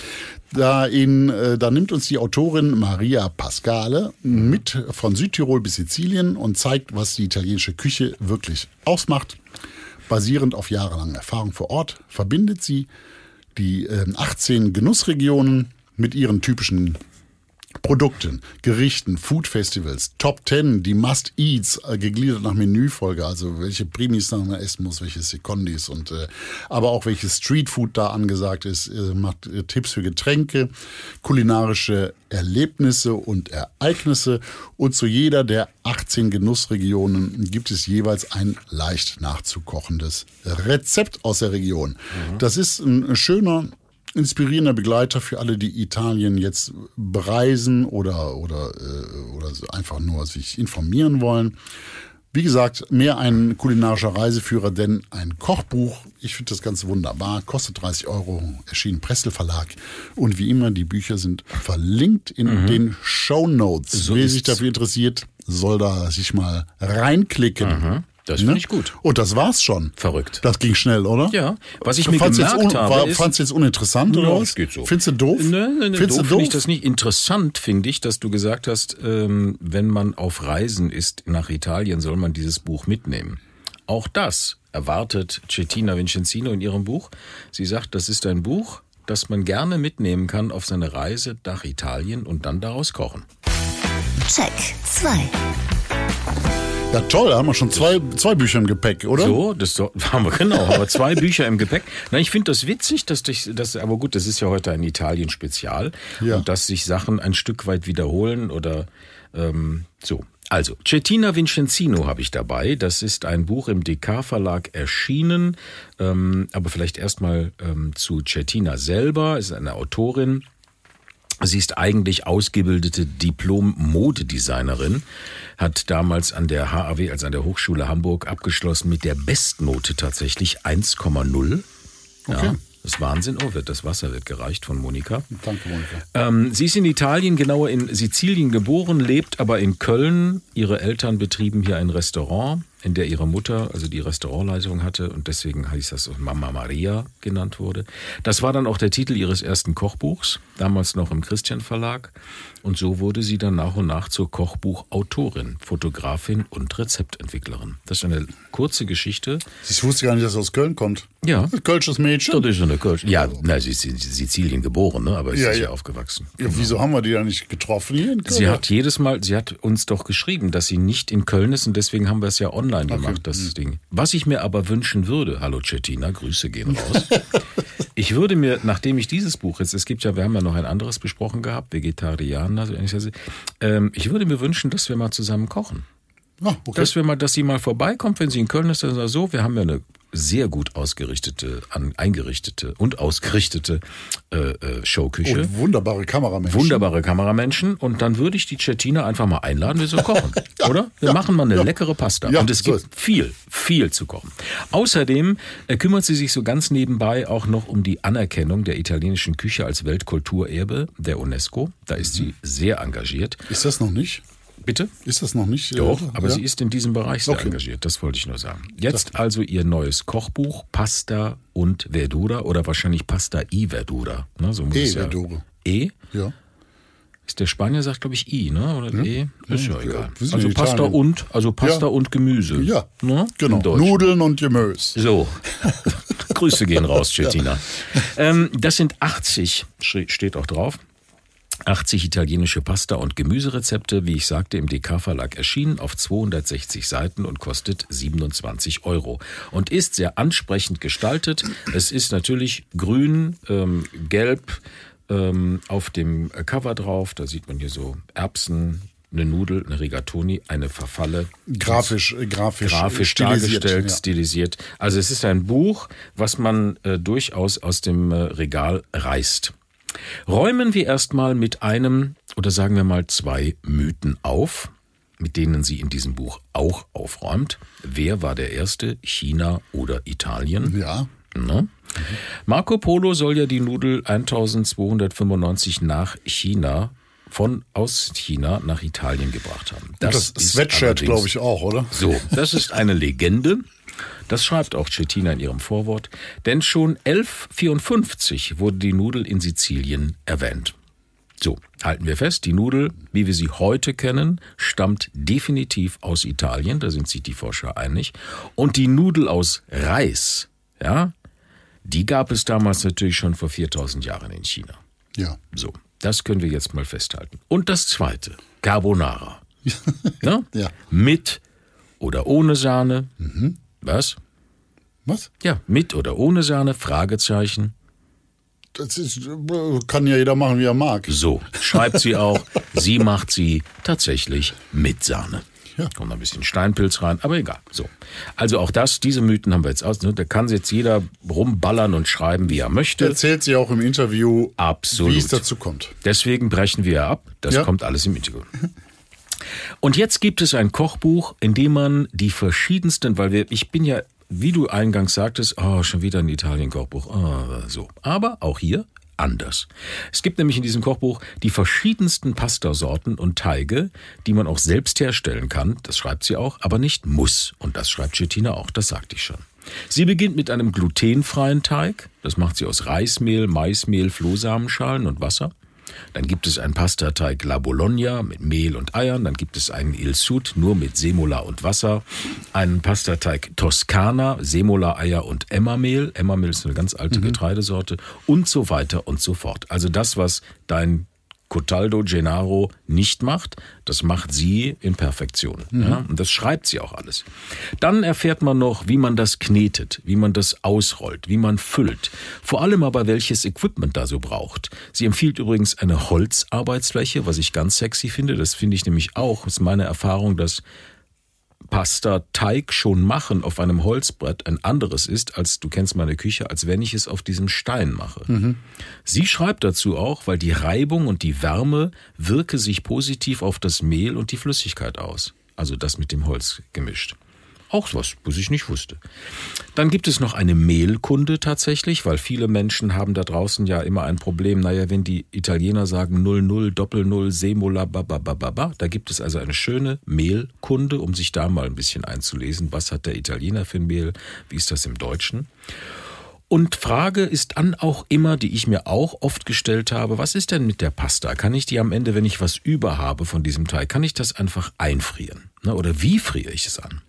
Da, in, äh, da nimmt uns die Autorin Maria Pascale mit von Südtirol bis Sizilien und zeigt, was die italienische Küche wirklich ausmacht. Basierend auf jahrelangen Erfahrung vor Ort verbindet sie die äh, achtzehn Genussregionen mit ihren typischen Produkten, Gerichten, Food-Festivals, Top Ten, die Must-Eats, äh, gegliedert nach Menüfolge, also welche Primis man essen muss, welche Secondis und äh, aber auch welches Streetfood da angesagt ist, äh, macht äh, Tipps für Getränke, kulinarische Erlebnisse und Ereignisse und zu jeder der achtzehn Genussregionen gibt es jeweils ein leicht nachzukochendes Rezept aus der Region. Mhm. Das ist ein schöner inspirierender Begleiter für alle, die Italien jetzt bereisen oder, oder, äh, oder einfach nur sich informieren wollen. Wie gesagt, mehr ein kulinarischer Reiseführer, denn ein Kochbuch. Ich finde das Ganze wunderbar. Kostet dreißig Euro, erschienen Prestel Verlag. Und wie immer, die Bücher sind verlinkt in mhm. den Shownotes. So Wer ist's. sich dafür interessiert, soll da sich mal reinklicken. Mhm. Das finde Ne? ich gut. Und das war's schon. Verrückt. Das ging schnell, oder? Ja. Was ich mir Fandst gemerkt jetzt un- habe, war, ist... Fandst du jetzt uninteressant, oder Ja, was? das geht so. Findest du doof? Nee, nee, nee, Findest doof du finde doof? ich das nicht. Interessant finde ich, dass du gesagt hast, ähm, wenn man auf Reisen ist nach Italien, soll man dieses Buch mitnehmen. Auch das erwartet Cettina Vincenzino in ihrem Buch. Sie sagt, das ist ein Buch, das man gerne mitnehmen kann auf seine Reise nach Italien und dann daraus kochen. Check zwei. Ja, toll, da haben wir schon zwei, zwei Bücher im Gepäck, oder? So, das so- haben wir genau, aber zwei Bücher im Gepäck. Na, ich finde das witzig, dass dich, das, aber gut, das ist ja heute ein Italien-Spezial Ja. und dass sich Sachen ein Stück weit wiederholen oder ähm, so. Also, Cettina Vincenzino habe ich dabei. Das ist ein Buch im D K-Verlag erschienen, ähm, aber vielleicht erstmal ähm, zu Cettina selber. Es ist eine Autorin. Sie ist eigentlich ausgebildete Diplom-Modedesignerin, hat damals an der H A W, also an der Hochschule Hamburg, abgeschlossen mit der Bestnote tatsächlich eins Komma null. Okay. Ja, das ist Wahnsinn. Oh, wird das Wasser wird gereicht von Monika. Danke, Monika. Ähm, sie ist in Italien, genauer in Sizilien geboren, lebt aber in Köln. Ihre Eltern betrieben hier ein Restaurant. in der ihre Mutter, also die Restaurantleitung hatte und deswegen heißt das Mama Maria genannt wurde. Das war dann auch der Titel ihres ersten Kochbuchs, damals noch im Christian Verlag. Und so wurde sie dann nach und nach zur Kochbuchautorin, Fotografin und Rezeptentwicklerin. Das ist eine kurze Geschichte. Ich wusste gar nicht, dass sie aus Köln kommt. Ja. Kölsches Mädchen. Das ist eine Kölsch. Ja, na, sie ist in Sizilien geboren, ne? Aber ist Ja, sicher ja. aufgewachsen. Ja, wieso haben wir die da nicht getroffen hier in Köln? Sie hat jedes Mal, sie hat uns doch geschrieben, dass sie nicht in Köln ist und deswegen haben wir es ja online gemacht, das Ding. Was ich mir aber wünschen würde, hallo Cettina, Grüße gehen raus. Ich würde mir, nachdem ich dieses Buch jetzt, es gibt ja, wir haben ja noch ein anderes besprochen gehabt, Vegetarianer, so ähnlich, ähm, ich würde mir wünschen, dass wir mal zusammen kochen. Ah, okay. Dass wir mal, dass sie mal vorbeikommt, wenn sie in Köln ist, dann sagt so, wir haben ja eine sehr gut ausgerichtete, an, eingerichtete und ausgerichtete äh, äh, Showküche. Und wunderbare Kameramenschen. Wunderbare Kameramenschen. Und dann würde ich die Cettina einfach mal einladen, wir so kochen. Ja, oder? Wir ja, machen mal eine ja. leckere Pasta. Ja, und es so gibt ist. viel, viel zu kochen. Außerdem äh, kümmert sie sich so ganz nebenbei auch noch um die Anerkennung der italienischen Küche als Weltkulturerbe der UNESCO. Da ist sie sehr engagiert. Ist das noch nicht? Bitte? Ist das noch nicht? Doch, äh, aber ja? sie ist in diesem Bereich sehr Okay. engagiert, das wollte ich nur sagen. Jetzt also ihr neues Kochbuch, Pasta und Verdura oder wahrscheinlich Pasta y Verdura. Ne, so muss E es ja. Verdura. E? Ja. Ist der Spanier sagt, glaube ich, I, ne? Oder E? Ist ja, Ja, egal. wir sind Also in Pasta Italien. und, also Pasta Ja. und Gemüse. Ja, Ne? genau. Im Deutschen. Nudeln und Gemüse. So, Grüße gehen raus, Cettina. Ähm, das sind achtzig, steht auch drauf, achtzig italienische Pasta- und Gemüserezepte, wie ich sagte, im D K-Verlag erschienen, auf zweihundertsechzig Seiten und kostet siebenundzwanzig Euro. Und ist sehr ansprechend gestaltet. Es ist natürlich grün, ähm, gelb ähm, auf dem Cover drauf. Da sieht man hier so Erbsen, eine Nudel, eine Rigatoni, eine Farfalle. Grafisch, äh, grafisch, grafisch stilisiert, dargestellt, ja. stilisiert. Also es ist ein Buch, was man äh, durchaus aus dem äh, Regal reißt. Räumen wir erstmal mit einem oder sagen wir mal zwei Mythen auf, mit denen sie in diesem Buch auch aufräumt. Wer war der Erste? China oder Italien? Ja. Ne? Marco Polo soll ja die Nudel eintausendzweihundertfünfundneunzig nach China, von aus China nach Italien gebracht haben. Das, das ist Sweatshirt, allerdings- glaube ich, auch, oder? So, das ist eine Legende. Das schreibt auch Cettina in ihrem Vorwort. Denn schon elfhundertvierundfünfzig wurde die Nudel in Sizilien erwähnt. So, halten wir fest, die Nudel, wie wir sie heute kennen, stammt definitiv aus Italien, da sind sich die Forscher einig. Und die Nudel aus Reis, ja, die gab es damals natürlich schon vor viertausend Jahren in China. Ja. So, das können wir jetzt mal festhalten. Und das zweite, Carbonara. Ja? Ja. Mit oder ohne Sahne. Was? Was? Ja, mit oder ohne Sahne, Fragezeichen. Das ist, kann ja jeder machen, wie er mag. So, schreibt sie auch. Sie macht sie tatsächlich mit Sahne. Ja. Kommt ein bisschen Steinpilz rein, aber egal. So. Also auch das, diese Mythen haben wir jetzt aus. Ne? Da kann jetzt jeder rumballern und schreiben, wie er möchte. Erzählt sie auch im Interview, Absolut. wie es dazu kommt. Deswegen brechen wir ab. Das Ja. kommt alles im Interview. Und jetzt gibt es ein Kochbuch, in dem man die verschiedensten, weil wir, ich bin ja, wie du eingangs sagtest, oh, schon wieder ein Italien-Kochbuch, oh, so. Aber auch hier anders. Es gibt nämlich in diesem Kochbuch die verschiedensten Pastasorten und Teige, die man auch selbst herstellen kann, das schreibt sie auch, aber nicht muss. Und das schreibt Cettina auch, das sagte ich schon. Sie beginnt mit einem glutenfreien Teig, das macht sie aus Reismehl, Maismehl, Flohsamenschalen und Wasser. Dann gibt es einen Pastateig La Bologna mit Mehl und Eiern. Dann gibt es einen Il Sud nur mit Semola und Wasser. Einen Pastateig Toskana, Semola, Eier und Emmermehl. Emmermehl ist eine ganz alte Getreidesorte. Und so weiter und so fort. Also das, was dein Cotaldo Gennaro nicht macht, das macht sie in Perfektion. Mhm. Ja, und das schreibt sie auch alles. Dann erfährt man noch, wie man das knetet, wie man das ausrollt, wie man füllt. Vor allem aber, welches Equipment da so braucht. Sie empfiehlt übrigens eine Holzarbeitsfläche, was ich ganz sexy finde. Das finde ich nämlich auch, ist meine Erfahrung, dass Pasta-Teig schon machen auf einem Holzbrett ein anderes ist, als du kennst meine Küche, als wenn ich es auf diesem Stein mache. Mhm. Sie schreibt dazu auch, weil die Reibung und die Wärme wirke sich positiv auf das Mehl und die Flüssigkeit aus. Also das mit dem Holz gemischt. Auch was, was ich nicht wusste. Dann gibt es noch eine Mehlkunde tatsächlich, weil viele Menschen haben da draußen ja immer ein Problem. Naja, wenn die Italiener sagen null null, Doppel null, Semola, bababababa, da gibt es also eine schöne Mehlkunde, um sich da mal ein bisschen einzulesen. Was hat der Italiener für ein Mehl? Wie ist das im Deutschen? Und Frage ist dann auch immer, die ich mir auch oft gestellt habe, was ist denn mit der Pasta? Kann ich die am Ende, wenn ich was über habe von diesem Teig, kann ich das einfach einfrieren? Oder wie friere ich es an?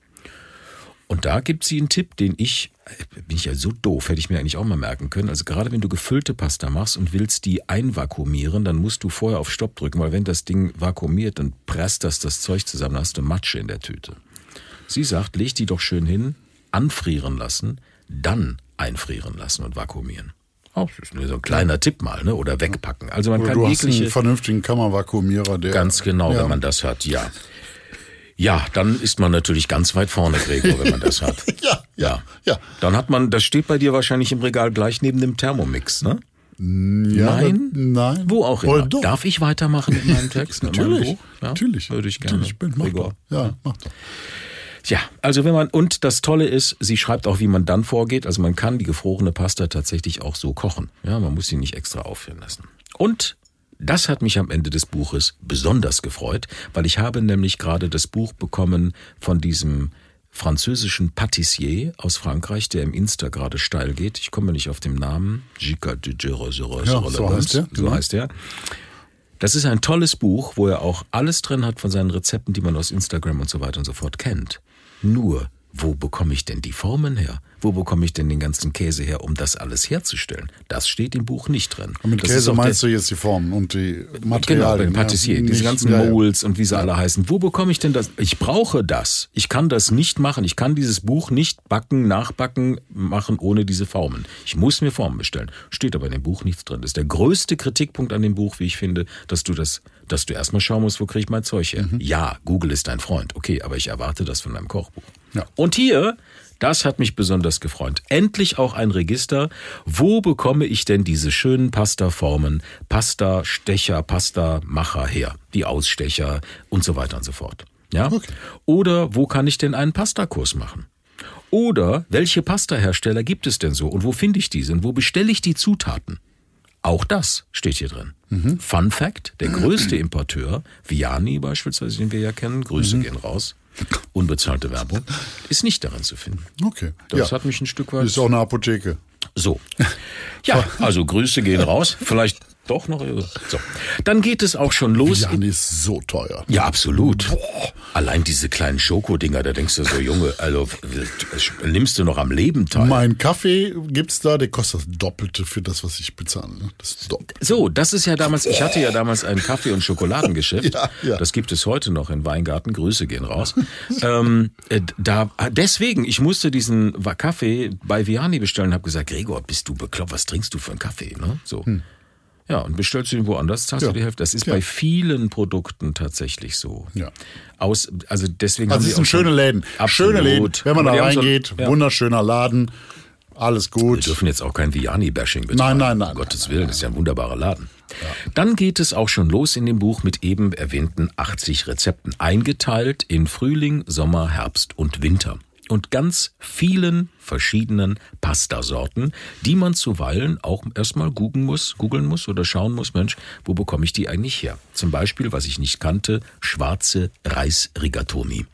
Und da gibt sie einen Tipp, den ich, bin ich ja so doof, hätte ich mir eigentlich auch mal merken können. Also gerade wenn du gefüllte Pasta machst und willst die einvakuumieren, dann musst du vorher auf Stopp drücken, weil wenn das Ding vakuumiert, dann presst das das Zeug zusammen, dann hast du Matsche in der Tüte. Sie sagt, leg die doch schön hin, anfrieren lassen, dann einfrieren lassen und vakuumieren. Oh, das ist nur so ein kleiner Tipp mal, ne? Oder wegpacken. Also man Oder kann du jegliche, hast einen vernünftigen Kammervakuumierer, der... Ganz genau, ja. Wenn man das hat, ja. Ja, dann ist man natürlich ganz weit vorne, Gregor, wenn man das hat. ja, ja, ja. Dann hat man, das steht bei dir wahrscheinlich im Regal gleich neben dem Thermomix, ne? Ja, nein? Nein. Wo auch immer. Darf ich weitermachen mit meinem Text? Natürlich, ja? natürlich. Würde ich gerne. Natürlich, mach Gregor. doch. Ja, mach doch. Ja, also wenn man, und das Tolle ist, sie schreibt auch, wie man dann vorgeht. Also man kann die gefrorene Pasta tatsächlich auch so kochen. Ja, man muss sie nicht extra aufhören lassen. Und das hat mich am Ende des Buches besonders gefreut, weil ich habe nämlich gerade das Buch bekommen von diesem französischen Patissier aus Frankreich, der im Insta gerade steil geht. Ich komme nicht auf den Namen. Ja, so heißt er. So heißt er. Das ist ein tolles Buch, wo er auch alles drin hat von seinen Rezepten, die man aus Instagram und so weiter und so fort kennt. Nur, wo bekomme ich denn die Formen her? Wo bekomme ich denn den ganzen Käse her, um das alles herzustellen? Das steht im Buch nicht drin. Und mit das Käse meinst du jetzt die Formen und die Materialien? Genau, beim Patissier, ja, diese ganzen ja, ja. Moles und wie sie ja. alle heißen. Wo bekomme ich denn das? Ich brauche das. Ich kann das nicht machen. Ich kann dieses Buch nicht backen, nachbacken, machen ohne diese Formen. Ich muss mir Formen bestellen. Steht aber in dem Buch nichts drin. Das ist der größte Kritikpunkt an dem Buch, wie ich finde, dass du das, dass du erstmal schauen musst, wo kriege ich mein Zeug her? Mhm. Ja, Google ist dein Freund. Okay, aber ich erwarte das von deinem Kochbuch. Ja. Und hier, das hat mich besonders gefreut. Endlich auch ein Register. Wo bekomme ich denn diese schönen Pasta-Formen, Pasta-Stecher, Pasta-Macher her? Die Ausstecher und so weiter und so fort. Ja? Okay. Oder wo kann ich denn einen Pastakurs machen? Oder welche Pasta-Hersteller gibt es denn so? Und wo finde ich diese? Und wo bestelle ich die Zutaten? Auch das steht hier drin. Mhm. Fun Fact, der größte Importeur, Viani beispielsweise, den wir ja kennen, Grüße mhm. gehen raus, unbezahlte Werbung, ist nicht darin zu finden. Okay. Das ja. hat mich ein Stück weit... Ist auch eine Apotheke. So. Ja, also Grüße gehen raus. Vielleicht doch noch... So. Dann geht es auch schon los. Viani ist so teuer. Ja, absolut. Boah. Allein diese kleinen Schokodinger, da denkst du so, Junge, also nimmst du noch am Leben teil. Mein Kaffee gibt's da, der kostet das Doppelte für das, was ich bezahle. Das Doppelte. So, das ist ja damals, ich hatte ja damals ein Kaffee- und Schokoladengeschäft. ja, ja. Das gibt es heute noch in Weingarten. Grüße gehen raus. ähm, da, deswegen, ich musste diesen Kaffee bei Viani bestellen und habe gesagt, Gregor, bist du bekloppt, was trinkst du für einen Kaffee? Ne? So. Hm. Ja, und bestellst du ihn woanders, zahlst ja. du die Hälfte. Das ist ja. bei vielen Produkten tatsächlich so. Ja. Aus, also deswegen also haben es sind schöne Läden. Absolut. Schöne Läden. Wenn man aber da reingeht, so, ja. wunderschöner Laden, alles gut. Wir dürfen jetzt auch kein Viani-Bashing betreiben. Nein, nein, nein. Um Gottes nein, Willen, nein, das ist ja ein wunderbarer Laden. Ja. Dann geht es auch schon los in dem Buch mit eben erwähnten achtzig Rezepten, eingeteilt in Frühling, Sommer, Herbst und Winter. Und ganz vielen verschiedenen Pastasorten, die man zuweilen auch erstmal googeln muss, googeln muss oder schauen muss, Mensch, wo bekomme ich die eigentlich her? Zum Beispiel, was ich nicht kannte, schwarze Reis-Rigatoni.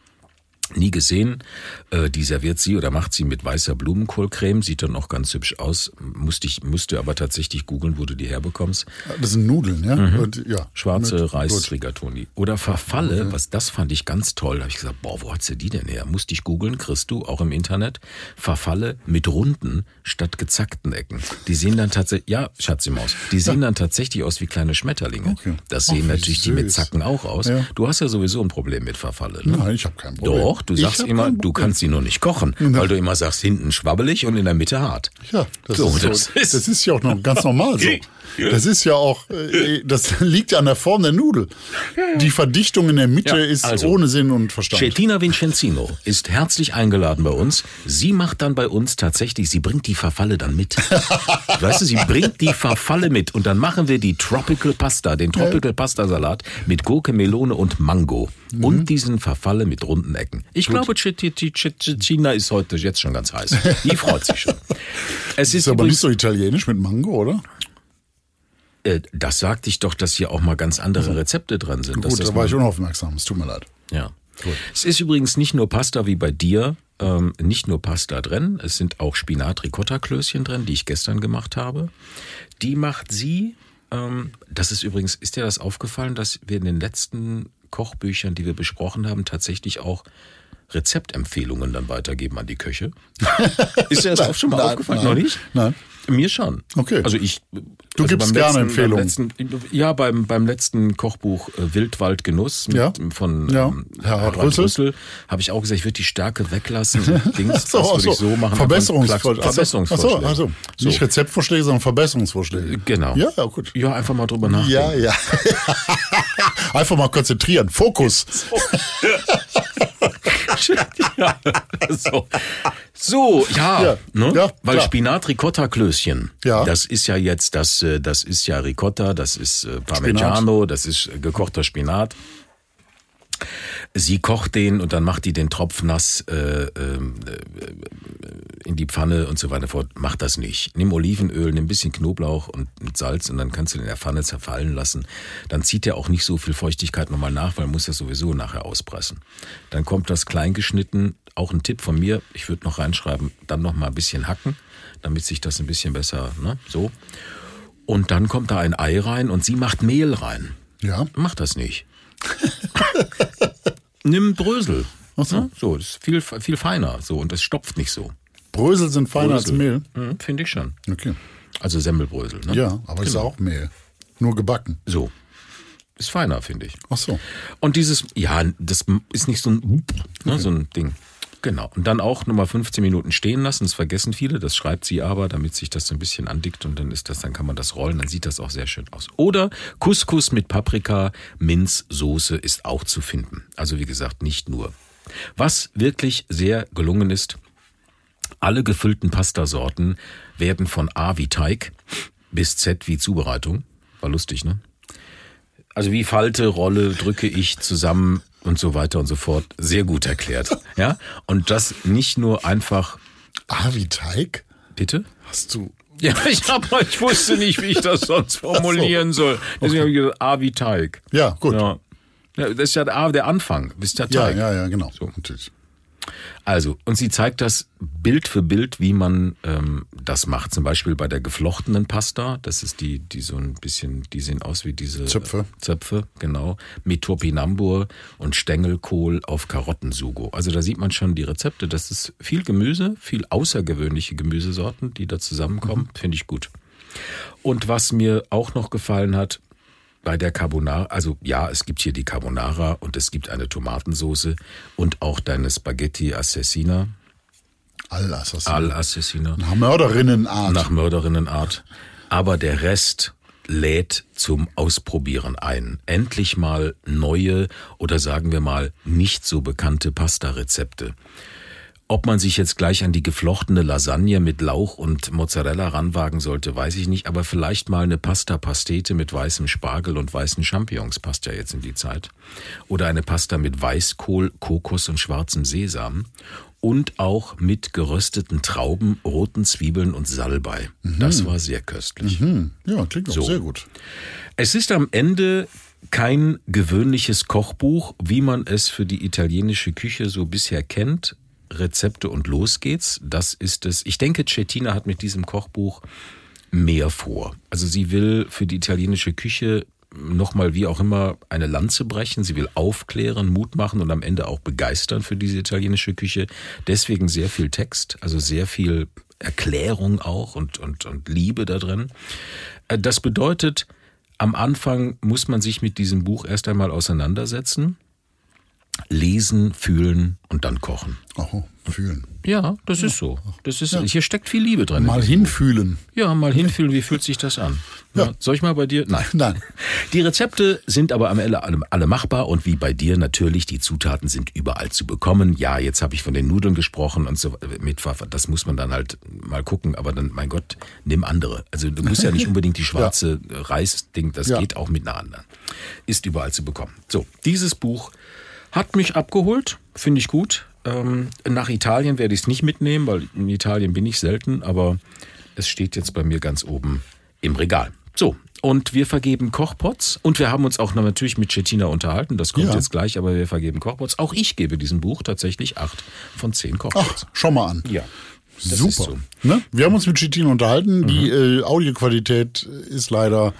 Nie gesehen, äh, die serviert sie oder macht sie mit weißer Blumenkohlcreme, sieht dann auch ganz hübsch aus, musste ich musste aber tatsächlich googeln, wo du die herbekommst. Das sind Nudeln, ja? Mhm. Und, ja schwarze Reis-Rigatoni. Oder Farfalle, okay. was das fand ich ganz toll, da habe ich gesagt, boah, wo hat sie die denn her? Musste ich googeln, kriegst du auch im Internet, Farfalle mit runden statt gezackten Ecken. Die sehen dann tatsächlich, ja, Schatzi Maus, die sehen ja. dann tatsächlich aus wie kleine Schmetterlinge. Okay. Das sehen Ach, natürlich süß. Die mit Zacken auch aus. Ja. Du hast ja sowieso ein Problem mit Farfalle, ne? Nein, ich habe kein Problem. Doch, du sagst immer, du kannst sie nur nicht kochen, ja. weil du immer sagst, hinten schwabbelig und in der Mitte hart. Ja, das, so, ist, so, das, ist, das ist ja auch noch ganz normal so. Das ist ja auch, das liegt ja an der Form der Nudel. Die Verdichtung in der Mitte Ja, ist also, ohne Sinn und Verstand. Cettina Vincenzino ist herzlich eingeladen bei uns. Sie macht dann bei uns tatsächlich, sie bringt die Farfalle dann mit. Weißt du, sie bringt die Farfalle mit und dann machen wir die Tropical Pasta, den Tropical Pasta Salat mit Gurke, Melone und Mango. Mhm. Und diesen Farfalle mit runden Ecken. Ich Gut. glaube, Cettina ist heute jetzt schon ganz heiß. Die freut sich schon. Es ist, ist aber übrigens, nicht so italienisch mit Mango, oder? Das sagte ich doch, dass hier auch mal ganz andere Rezepte drin sind. Gut, da war ich unaufmerksam, es tut mir leid. Ja. Gut. Es ist übrigens nicht nur Pasta wie bei dir, ähm, nicht nur Pasta drin, es sind auch Spinat-Ricotta-Klößchen drin, die ich gestern gemacht habe. Die macht sie, ähm, das ist übrigens, ist dir das aufgefallen, dass wir in den letzten Kochbüchern, die wir besprochen haben, tatsächlich auch Rezeptempfehlungen dann weitergeben an die Köche? Ist dir das auch schon mal nein, aufgefallen? Nein, Noch nicht? Nein. Mir schon. Okay. Also ich. Du also gibst beim gerne letzten, Empfehlungen. Beim letzten, ja, beim, beim letzten Kochbuch äh, Wildwald Genuss mit, Ja. von Ja. ähm, Herr Harald Rüssel. Rüssel habe ich auch gesagt, ich würde die Stärke weglassen. Und Dings, So, das würde ich so. so machen. Verbesserungsvorschläge. Verbesserungsvorschläge. Achso, also So. nicht Rezeptvorschläge, sondern Verbesserungsvorschläge. Genau. Ja, ja, gut. Ja, einfach mal drüber nachdenken. Ja, ja. Einfach mal konzentrieren. Fokus. ja, so. So, ja, Ja, ne? ja, Weil klar. Spinat-Ricotta-Klößchen, Ja. das ist ja jetzt, das, äh, das ist ja Ricotta, das ist äh, Parmigiano, das ist äh, gekochter Spinat. Sie kocht den und dann macht die den Tropf nass äh, äh, in die Pfanne und so weiter fort. Mach das nicht. Nimm Olivenöl, nimm ein bisschen Knoblauch und mit Salz und dann kannst du den in der Pfanne zerfallen lassen. Dann zieht der auch nicht so viel Feuchtigkeit nochmal nach, weil man muss das sowieso nachher auspressen. Dann kommt das klein geschnitten. Auch ein Tipp von mir, ich würde noch reinschreiben, dann nochmal ein bisschen hacken, damit sich das ein bisschen besser, ne, so. Und dann kommt da ein Ei rein und sie macht Mehl rein. Ja. Mach das nicht. Nimm Brösel. Ach so. Ja, so, das ist viel, viel feiner. So, und das stopft nicht so. Brösel sind feiner als Brösel. Mehl. Mhm, finde ich schon. Okay. Also Semmelbrösel, ne? Ja, aber es ist Genau. auch Mehl. Nur gebacken. So. Ist feiner, finde ich. Ach so. Und dieses, ja, das ist nicht so ein, ne, so ein Ding. Genau. Und dann auch nochmal fünfzehn Minuten stehen lassen. Das vergessen viele. Das schreibt sie aber, damit sich das so ein bisschen andickt und dann ist das, dann kann man das rollen. Dann sieht das auch sehr schön aus. Oder Couscous mit Paprika, Minz, Soße ist auch zu finden. Also wie gesagt, nicht nur. Was wirklich sehr gelungen ist, alle gefüllten Pastasorten werden von A wie Teig bis Z wie Zubereitung. War lustig, ne? Also wie Falte, Rolle, drücke ich zusammen und so weiter und so fort. Sehr gut erklärt. Ja? Und das nicht nur einfach. Ah, wie Teig? Bitte? Hast du. Ja, ich, hab, ich wusste nicht, wie ich das sonst formulieren soll. Deswegen habe ich gesagt, A wie Teig. Ja, gut. Ja. Ja, das ist ja der, A, der Anfang, bis der Ja, Teig. ja, ja, genau. So. Natürlich. Also, und sie zeigt das Bild für Bild, wie man ähm, das macht. Zum Beispiel bei der geflochtenen Pasta. Das ist die, die so ein bisschen, die sehen aus wie diese Zöpfe. Zöpfe, genau. Mit Topinambur und Stängelkohl auf Karottensugo. Also da sieht man schon die Rezepte. Das ist viel Gemüse, viel außergewöhnliche Gemüsesorten, die da zusammenkommen. Mhm. Finde ich gut. Und was mir auch noch gefallen hat, bei der Carbonara, also ja, es gibt hier die Carbonara und es gibt eine Tomatensauce und auch deine Spaghetti Assassina. Al-Assassina. Al-Assassina. Nach Mörderinnenart. Nach Mörderinnenart. Aber der Rest lädt zum Ausprobieren ein. Endlich mal neue oder sagen wir mal nicht so bekannte Pasta-Rezepte. Ob man sich jetzt gleich an die geflochtene Lasagne mit Lauch und Mozzarella ranwagen sollte, weiß ich nicht. Aber vielleicht mal eine Pasta Pastete mit weißem Spargel und weißen Champignons passt ja jetzt in die Zeit. Oder eine Pasta mit Weißkohl, Kokos und schwarzem Sesam. Und auch mit gerösteten Trauben, roten Zwiebeln und Salbei. Mhm. Das war sehr köstlich. Mhm. Ja, klingt auch So. sehr gut. Es ist am Ende kein gewöhnliches Kochbuch, wie man es für die italienische Küche so bisher kennt. Rezepte und los geht's. Das ist es. Ich denke, Cettina hat mit diesem Kochbuch mehr vor. Also sie will für die italienische Küche nochmal wie auch immer eine Lanze brechen. Sie will aufklären, Mut machen und am Ende auch begeistern für diese italienische Küche. Deswegen sehr viel Text, also sehr viel Erklärung auch und, und, und Liebe da drin. Das bedeutet, am Anfang muss man sich mit diesem Buch erst einmal auseinandersetzen. lesen, fühlen und dann kochen. Oh, fühlen. Ja, das ist so. Das ist, hier steckt viel Liebe drin. Mal hinfühlen. Ja, mal hinfühlen, wie fühlt sich das an? Ja. Ja. Soll ich mal bei dir? Nein. Nein. Die Rezepte sind aber am Ende alle, alle machbar und wie bei dir natürlich, die Zutaten sind überall zu bekommen. Ja, jetzt habe ich von den Nudeln gesprochen und so mit Pfeffer. Das muss man dann halt mal gucken, aber dann, mein Gott, nimm andere. Also du musst ja nicht unbedingt die schwarze ja. Reisding, das ja. geht auch mit einer anderen. Ist überall zu bekommen. So, dieses Buch hat mich abgeholt, finde ich gut. Ähm, nach Italien werde ich es nicht mitnehmen, weil in Italien bin ich selten, aber es steht jetzt bei mir ganz oben im Regal. So, und wir vergeben Kochpots und wir haben uns auch natürlich mit Cettina unterhalten, das kommt ja. jetzt gleich, aber wir vergeben Kochpots. Auch ich gebe diesem Buch tatsächlich acht von zehn Kochpots. Ach, schau mal an. Ja. Das super. Ist so. Ne? Wir haben uns mit Cettina unterhalten, mhm. die äh, Audioqualität ist leider...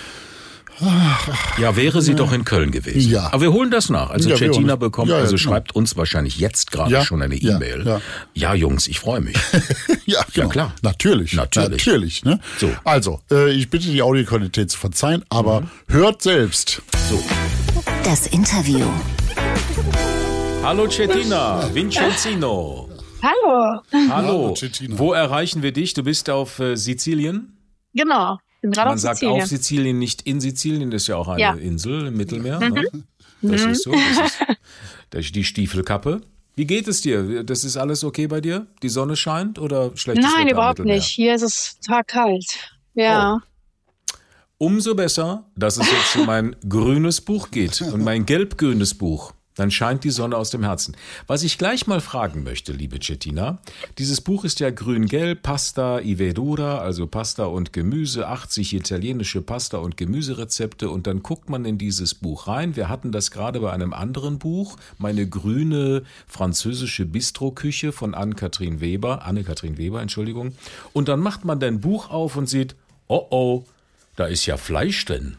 Ja, wäre sie ja. doch in Köln gewesen. Ja. Aber wir holen das nach. Also ja, Cettina bekommt, ja, ja, also genau. schreibt uns wahrscheinlich jetzt gerade ja, schon eine ja, E-Mail. Ja. ja, Jungs, ich freue mich. ja, genau. ja, klar. Natürlich. Natürlich. Natürlich ne? So. Also, äh, ich bitte die Audioqualität zu verzeihen, aber mhm. hört selbst. So. Das Interview. Hallo Cettina, Vincenzino. Hallo. Hallo. Hallo Cettina. Wo erreichen wir dich? Du bist auf äh, Sizilien? Genau. Bin gerade Man auf sagt Sizilien. auf Sizilien, nicht in Sizilien, das ist ja auch eine ja. Insel im Mittelmeer. Mhm. Ne? Das mhm. ist so, das ist, das ist die Stiefelkappe. Wie geht es dir? Das ist alles okay bei dir? Die Sonne scheint oder schlechtes Wetter? Nein, im überhaupt Mittelmeer? nicht. Hier ist es total kalt. Ja. Oh. Umso besser, dass es jetzt um mein grünes Buch geht und mein gelb-grünes Buch. Dann scheint die Sonne aus dem Herzen. Was ich gleich mal fragen möchte, liebe Cettina, dieses Buch ist ja grün-gelb, Pasta y Verdura, also Pasta und Gemüse, achtzig italienische Pasta- und Gemüserezepte und dann guckt man in dieses Buch rein. Wir hatten das gerade bei einem anderen Buch, meine grüne französische Bistroküche von Anne-Kathrin Weber, Anne-Kathrin Weber, Entschuldigung. Und dann macht man dein Buch auf und sieht, oh oh, da ist ja Fleisch drin.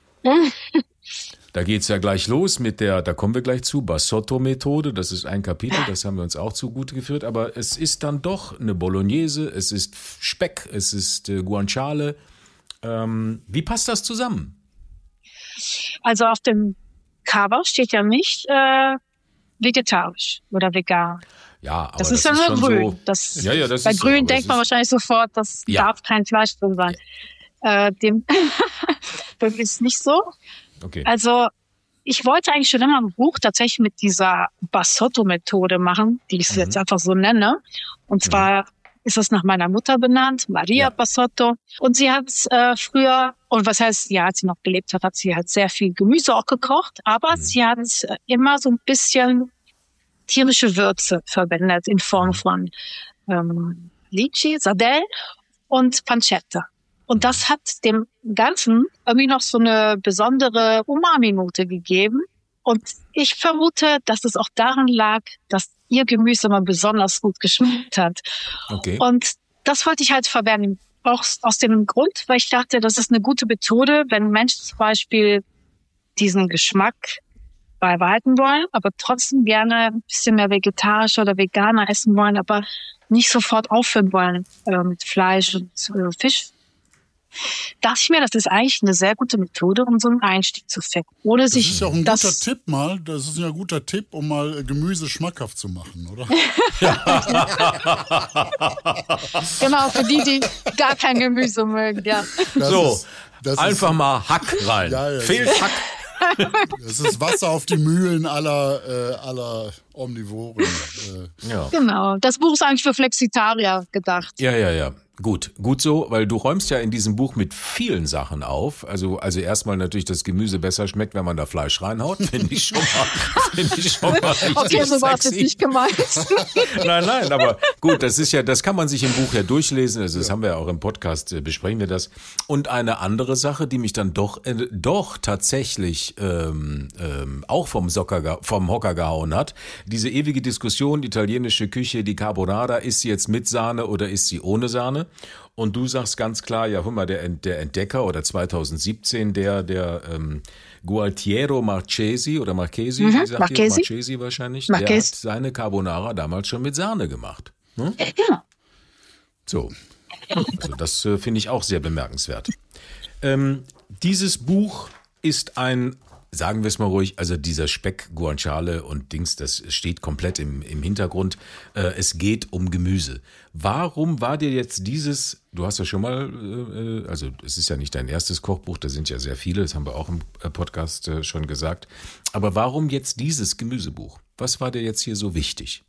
Da geht's ja gleich los mit der, da kommen wir gleich zu, Bassotto-Methode. Das ist ein Kapitel, das haben wir uns auch zugute geführt. Aber es ist dann doch eine Bolognese, es ist Speck, es ist äh, Guanciale. Ähm, wie passt das zusammen? Also auf dem Cover steht ja nicht äh, vegetarisch oder vegan. Ja, aber das, das ist ja nur grün. So, das, ja, ja, das bei ist grün so, denkt man wahrscheinlich sofort, das ja. darf kein Fleisch drin sein. Ja. Äh, dem das ist nicht so. Okay. Also ich wollte eigentlich schon immer ein Buch tatsächlich mit dieser Bassotto-Methode machen, die ich mhm. jetzt einfach so nenne. Und zwar mhm. ist es nach meiner Mutter benannt, Maria ja. Bassotto. Und sie hat äh, früher, und was heißt, ja, als sie noch gelebt hat, hat sie halt sehr viel Gemüse auch gekocht. Aber mhm. sie hat äh, immer so ein bisschen tierische Würze verwendet in Form mhm. von ähm, Lychee, Sardellen und Pancetta. Und das hat dem Ganzen irgendwie noch so eine besondere Umami-Note gegeben. Und ich vermute, dass es auch daran lag, dass ihr Gemüse immer besonders gut geschmeckt hat. Okay. Und das wollte ich halt verwenden. Auch aus dem Grund, weil ich dachte, das ist eine gute Methode, wenn Menschen zum Beispiel diesen Geschmack beibehalten wollen, aber trotzdem gerne ein bisschen mehr vegetarisch oder veganer essen wollen, aber nicht sofort aufhören wollen äh, mit Fleisch und äh, Fisch. Dachte ich mir, das ist eigentlich eine sehr gute Methode, um so einen Einstieg zu finden. Ohne das sich ist ja auch ein das guter Tipp mal. Das ist ja ein guter Tipp, um mal Gemüse schmackhaft zu machen, oder? Genau, für die, die gar kein Gemüse mögen, ja. Das so, ist, das einfach ist, mal Hack rein. Ja, ja, Fehlt ja. Hack. Das ist Wasser auf die Mühlen aller, äh, aller Omnivoren. Äh. Ja. Genau, das Buch ist eigentlich für Flexitarier gedacht. Ja, ja, ja. Gut, gut so, weil du räumst ja in diesem Buch mit vielen Sachen auf. Also, also erstmal natürlich, dass Gemüse besser schmeckt, wenn man da Fleisch reinhaut. Finde ich schon mal, finde ich schon mal richtig okay, so war es sexy. jetzt nicht gemeint. Nein, nein, aber gut, das ist ja, das kann man sich im Buch ja durchlesen. Also das ja. haben wir ja auch im Podcast, äh, besprechen wir das. Und eine andere Sache, die mich dann doch, äh, doch tatsächlich ähm, ähm, auch vom, Socker, vom Hocker gehauen hat. Diese ewige Diskussion, italienische Küche, die Carbonara, ist sie jetzt mit Sahne oder ist sie ohne Sahne? Und du sagst ganz klar, ja, hör mal, der, der Entdecker oder zwanzig siebzehn, der, der ähm, Gualtiero Marchesi oder Marchesi, mhm, wie sagt Marchesi. ihr? Marchesi wahrscheinlich, Marchesi. der hat seine Carbonara damals schon mit Sahne gemacht. Hm? Ja. So, also das äh, finde ich auch sehr bemerkenswert. Ähm, dieses Buch ist ein sagen wir es mal ruhig, also dieser Speck, Guanciale und Dings, das steht komplett im, im Hintergrund. Äh, es geht um Gemüse. Warum war dir jetzt dieses, du hast ja schon mal, äh, also es ist ja nicht dein erstes Kochbuch, da sind ja sehr viele, das haben wir auch im Podcast äh, schon gesagt. Aber warum jetzt dieses Gemüsebuch? Was war dir jetzt hier so wichtig?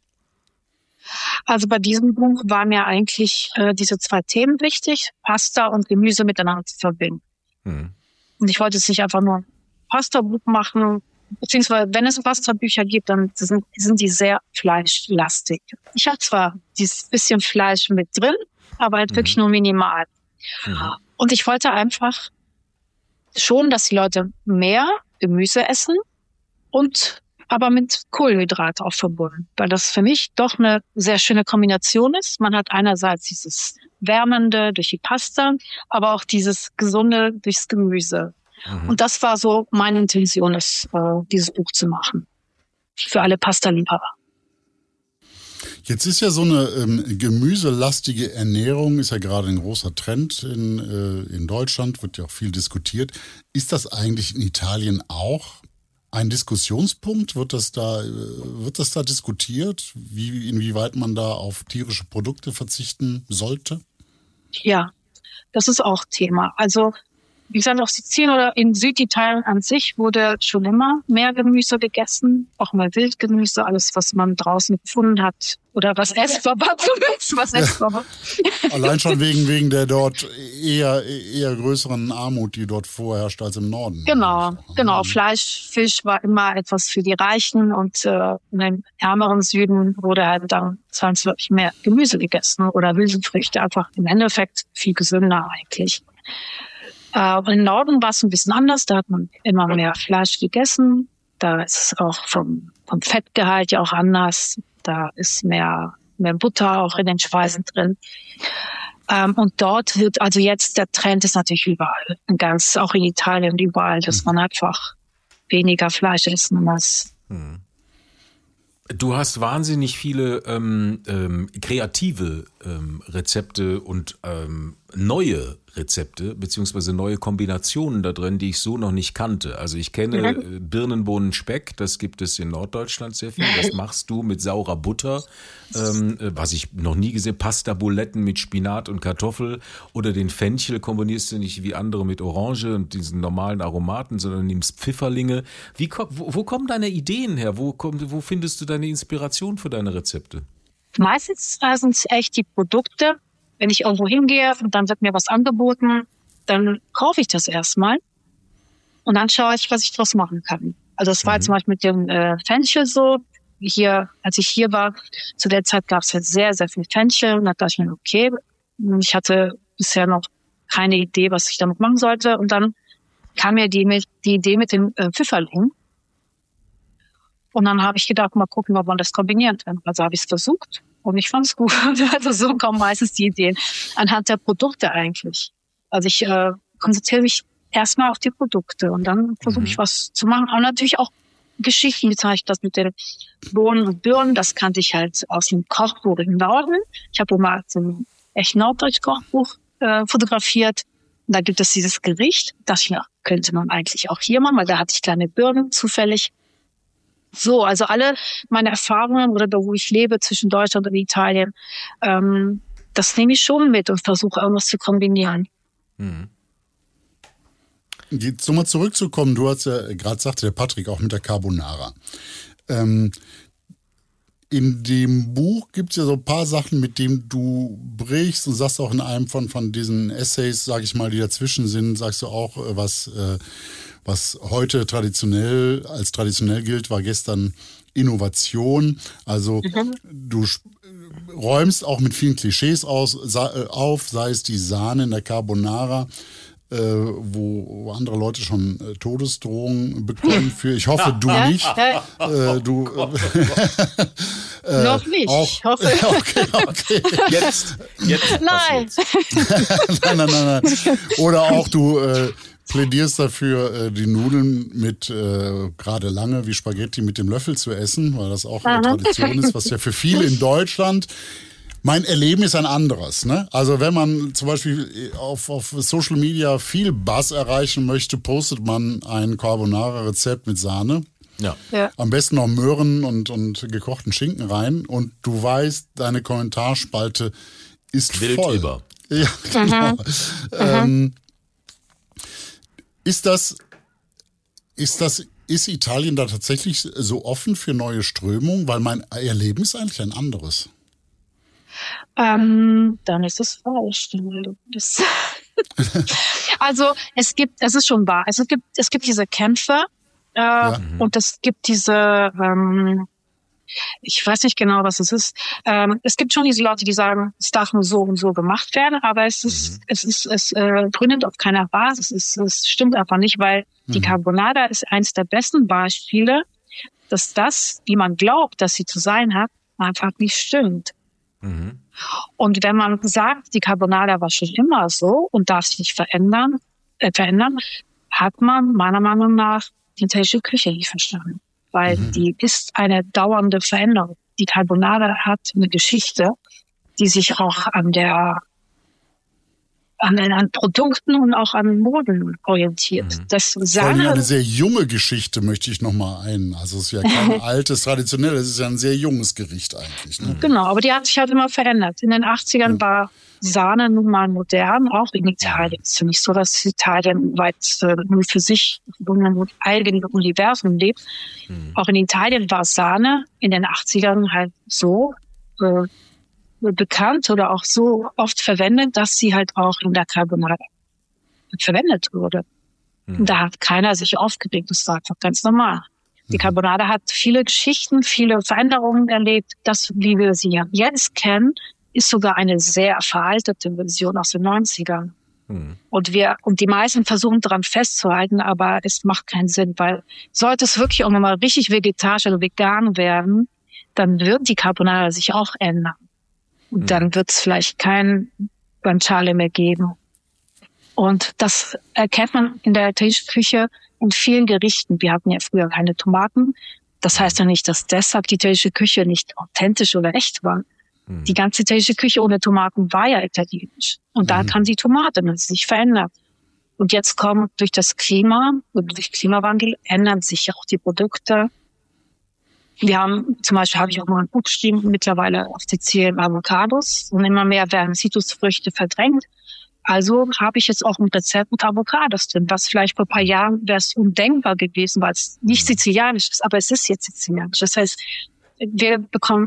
Also bei diesem Buch waren mir eigentlich äh, diese zwei Themen wichtig, Pasta und Gemüse miteinander zu verbinden. Hm. Und ich wollte es nicht einfach nur Pasta-Buch machen, beziehungsweise wenn es Pasta-Bücher gibt, dann sind, sind die sehr fleischlastig. Ich habe zwar dieses bisschen Fleisch mit drin, aber halt mhm. wirklich nur minimal. Mhm. Und ich wollte einfach schon, dass die Leute mehr Gemüse essen und aber mit Kohlenhydrat auch verbunden, weil das für mich doch eine sehr schöne Kombination ist. Man hat einerseits dieses Wärmende durch die Pasta, aber auch dieses Gesunde durchs Gemüse. Mhm. Und das war so meine Intention, das, äh, dieses Buch zu machen. Für alle Pasta-Liebhaber. Jetzt ist ja so eine ähm, gemüselastige Ernährung, ist ja gerade ein großer Trend in, äh, in Deutschland, wird ja auch viel diskutiert. Ist das eigentlich in Italien auch ein Diskussionspunkt? Wird das da, äh, wird das da diskutiert, wie, inwieweit man da auf tierische Produkte verzichten sollte? Ja, das ist auch Thema. Also wie gesagt, auf Sizilien oder in Süditalien an sich wurde schon immer mehr Gemüse gegessen, auch mal Wildgemüse, alles, was man draußen gefunden hat oder was essbar war, was essbar war. Allein schon wegen wegen der dort eher eher größeren Armut, die dort vorherrscht als im Norden. Genau, genau. Fleisch, Fisch war immer etwas für die Reichen und äh, in dem ärmeren Süden wurde halt dann zwangsläufig mehr Gemüse gegessen oder wilde Früchte, einfach im Endeffekt viel gesünder eigentlich. Uh, im Norden war es ein bisschen anders, da hat man immer mehr Fleisch gegessen, da ist es auch vom, vom Fettgehalt ja auch anders, da ist mehr, mehr Butter auch in den Speisen drin. Um, und dort wird, also jetzt der Trend ist natürlich überall, ganz, auch in Italien und überall, dass man einfach weniger Fleisch essen muss. Hm. Du hast wahnsinnig viele ähm, ähm, kreative ähm, Rezepte und ähm, neue Rezepte beziehungsweise neue Kombinationen da drin, die ich so noch nicht kannte. Also ich kenne mhm. Birnenbohnen Speck, das gibt es in Norddeutschland sehr viel. Das machst du mit saurer Butter, ähm, was ich noch nie gesehen. Pasta-Buletten mit Spinat und Kartoffel oder den Fenchel kombinierst du nicht wie andere mit Orange und diesen normalen Aromaten, sondern nimmst Pfifferlinge. Wie, wo, wo kommen deine Ideen her? Wo, komm, wo findest du deine Inspiration für deine Rezepte? Meistens sind es echt die Produkte. Wenn ich irgendwo hingehe und dann wird mir was angeboten, dann kaufe ich das erstmal und dann schaue ich, was ich draus machen kann. Also das war mhm. zum Beispiel mit dem äh, Fenchel so. Hier, als ich hier war, zu der Zeit gab es halt sehr, sehr viel Fenchel und da dachte ich mir, okay, ich hatte bisher noch keine Idee, was ich damit machen sollte und dann kam mir die, mit, die Idee mit dem äh, Pfifferling und dann habe ich gedacht, mal gucken, ob man das kombinieren kann. Also habe ich es versucht. Und ich fand's gut. Also so kommen meistens die Ideen anhand der Produkte eigentlich. Also ich äh, konzentriere mich erstmal auf die Produkte und dann versuche ich mhm. was zu machen. Aber natürlich auch Geschichten, wie zum Beispiel das mit den Bohnen und Birnen. Das kannte ich halt aus dem Kochbuch im Norden. Ich habe mal so ein echt norddeutsch Kochbuch äh, fotografiert. Und da gibt es dieses Gericht. Das ja, könnte man eigentlich auch hier machen, weil da hatte ich kleine Birnen zufällig. So, also alle meine Erfahrungen oder da, wo ich lebe, zwischen Deutschland und Italien, ähm, das nehme ich schon mit und versuche irgendwas zu kombinieren. Mhm. Jetzt nochmal zurückzukommen, du hast ja gerade sagte der Patrick auch mit der Carbonara. Ähm, in dem Buch gibt es ja so ein paar Sachen, mit denen du brichst und sagst auch in einem von, von diesen Essays, sage ich mal, die dazwischen sind, sagst du auch, was... Äh, Was heute traditionell als traditionell gilt, war gestern Innovation. Also mhm. du räumst auch mit vielen Klischees aus, auf, sei es die Sahne in der Carbonara, äh, wo andere Leute schon äh, Todesdrohungen bekommen für. Ich hoffe, du ja, nicht. Ja. Äh, du, äh, Noch nicht. Auch, ich hoffe. Okay, okay. Jetzt, jetzt nein. nein, nein, nein, nein. Oder auch du äh, plädierst dafür, äh, die Nudeln mit äh, gerade lange wie Spaghetti mit dem Löffel zu essen, weil das auch eine Tradition ist, was ja für viele in Deutschland Mein Erleben ist ein anderes. Ne? Also wenn man zum Beispiel auf, auf Social Media viel Buzz erreichen möchte, postet man ein Carbonara-Rezept mit Sahne. Ja. Ja. Am besten noch Möhren und, und gekochten Schinken rein. Und du weißt, deine Kommentarspalte ist Wild voll. über. Ja, genau. Ähm, ist das, ist das, ist Italien da tatsächlich so offen für neue Strömungen? Weil mein Erleben ist eigentlich ein anderes. Ähm, dann ist es falsch. Das also es gibt, es ist schon wahr. Also es gibt, es gibt diese Kämpfe äh, ja. und es gibt diese, ähm, ich weiß nicht genau, was es ist. Ähm, es gibt schon diese Leute, die sagen, es darf nur so und so gemacht werden, aber es ist, mhm. es ist, es äh, gründet auf keiner Basis. Es, es stimmt einfach nicht, weil mhm. die Carbonara ist eines der besten Beispiele, dass das, wie man glaubt, dass sie zu sein hat, einfach nicht stimmt. Mhm. Und wenn man sagt, die Carbonara war schon immer so und darf sich nicht verändern, äh, verändern, hat man meiner Meinung nach die italienische Küche nicht verstanden. Weil mhm. die ist eine dauernde Veränderung. Die Carbonara hat eine Geschichte, die sich auch an der an, an Produkten und auch an Moden orientiert. Mhm. Das Vor allem eine sehr junge Geschichte möchte ich noch mal ein. Also es ist ja kein altes, traditionelles, es ist ja ein sehr junges Gericht eigentlich. Ne? Genau, aber die hat sich halt immer verändert. In den achtzigern ja. war Sahne nun mal modern, auch in Italien. Es ist ja nicht so, dass Italien weit äh, nur für sich in einem eigenen Universum lebt. Mhm. Auch in Italien war Sahne in den achtzigern halt so äh, bekannt oder auch so oft verwendet, dass sie halt auch in der Carbonara verwendet wurde. Mhm. Und da hat keiner sich aufgeregt. Das war einfach ganz normal. Die Carbonara hat viele Geschichten, viele Veränderungen erlebt. Das, wie wir sie jetzt kennen, ist sogar eine sehr veraltete Version aus den neunzigern. Mhm. Und wir, und die meisten versuchen daran festzuhalten, aber es macht keinen Sinn, weil sollte es wirklich auch mal richtig vegetarisch oder vegan werden, dann wird die Carbonara sich auch ändern. Und dann wird es vielleicht kein Guanciale mehr geben. Und das erkennt man in der italienischen Küche in vielen Gerichten. Wir hatten ja früher keine Tomaten. Das heißt ja nicht, dass deshalb die italienische Küche nicht authentisch oder echt war. Mhm. Die ganze italienische Küche ohne Tomaten war ja italienisch. Und da mhm. kam die Tomate, das ist sich verändert. Und jetzt kommt durch das Klima und durch Klimawandel ändern sich auch die Produkte. Wir haben, zum Beispiel habe ich auch mal ein Buch geschrieben, mittlerweile auf Sizilien Avocados und immer mehr werden Zitrusfrüchte verdrängt. Also habe ich jetzt auch ein Rezept mit Avocados drin, was vielleicht vor ein paar Jahren wäre es undenkbar gewesen, weil es nicht sizilianisch ist, aber es ist jetzt sizilianisch. Das heißt, wir bekommen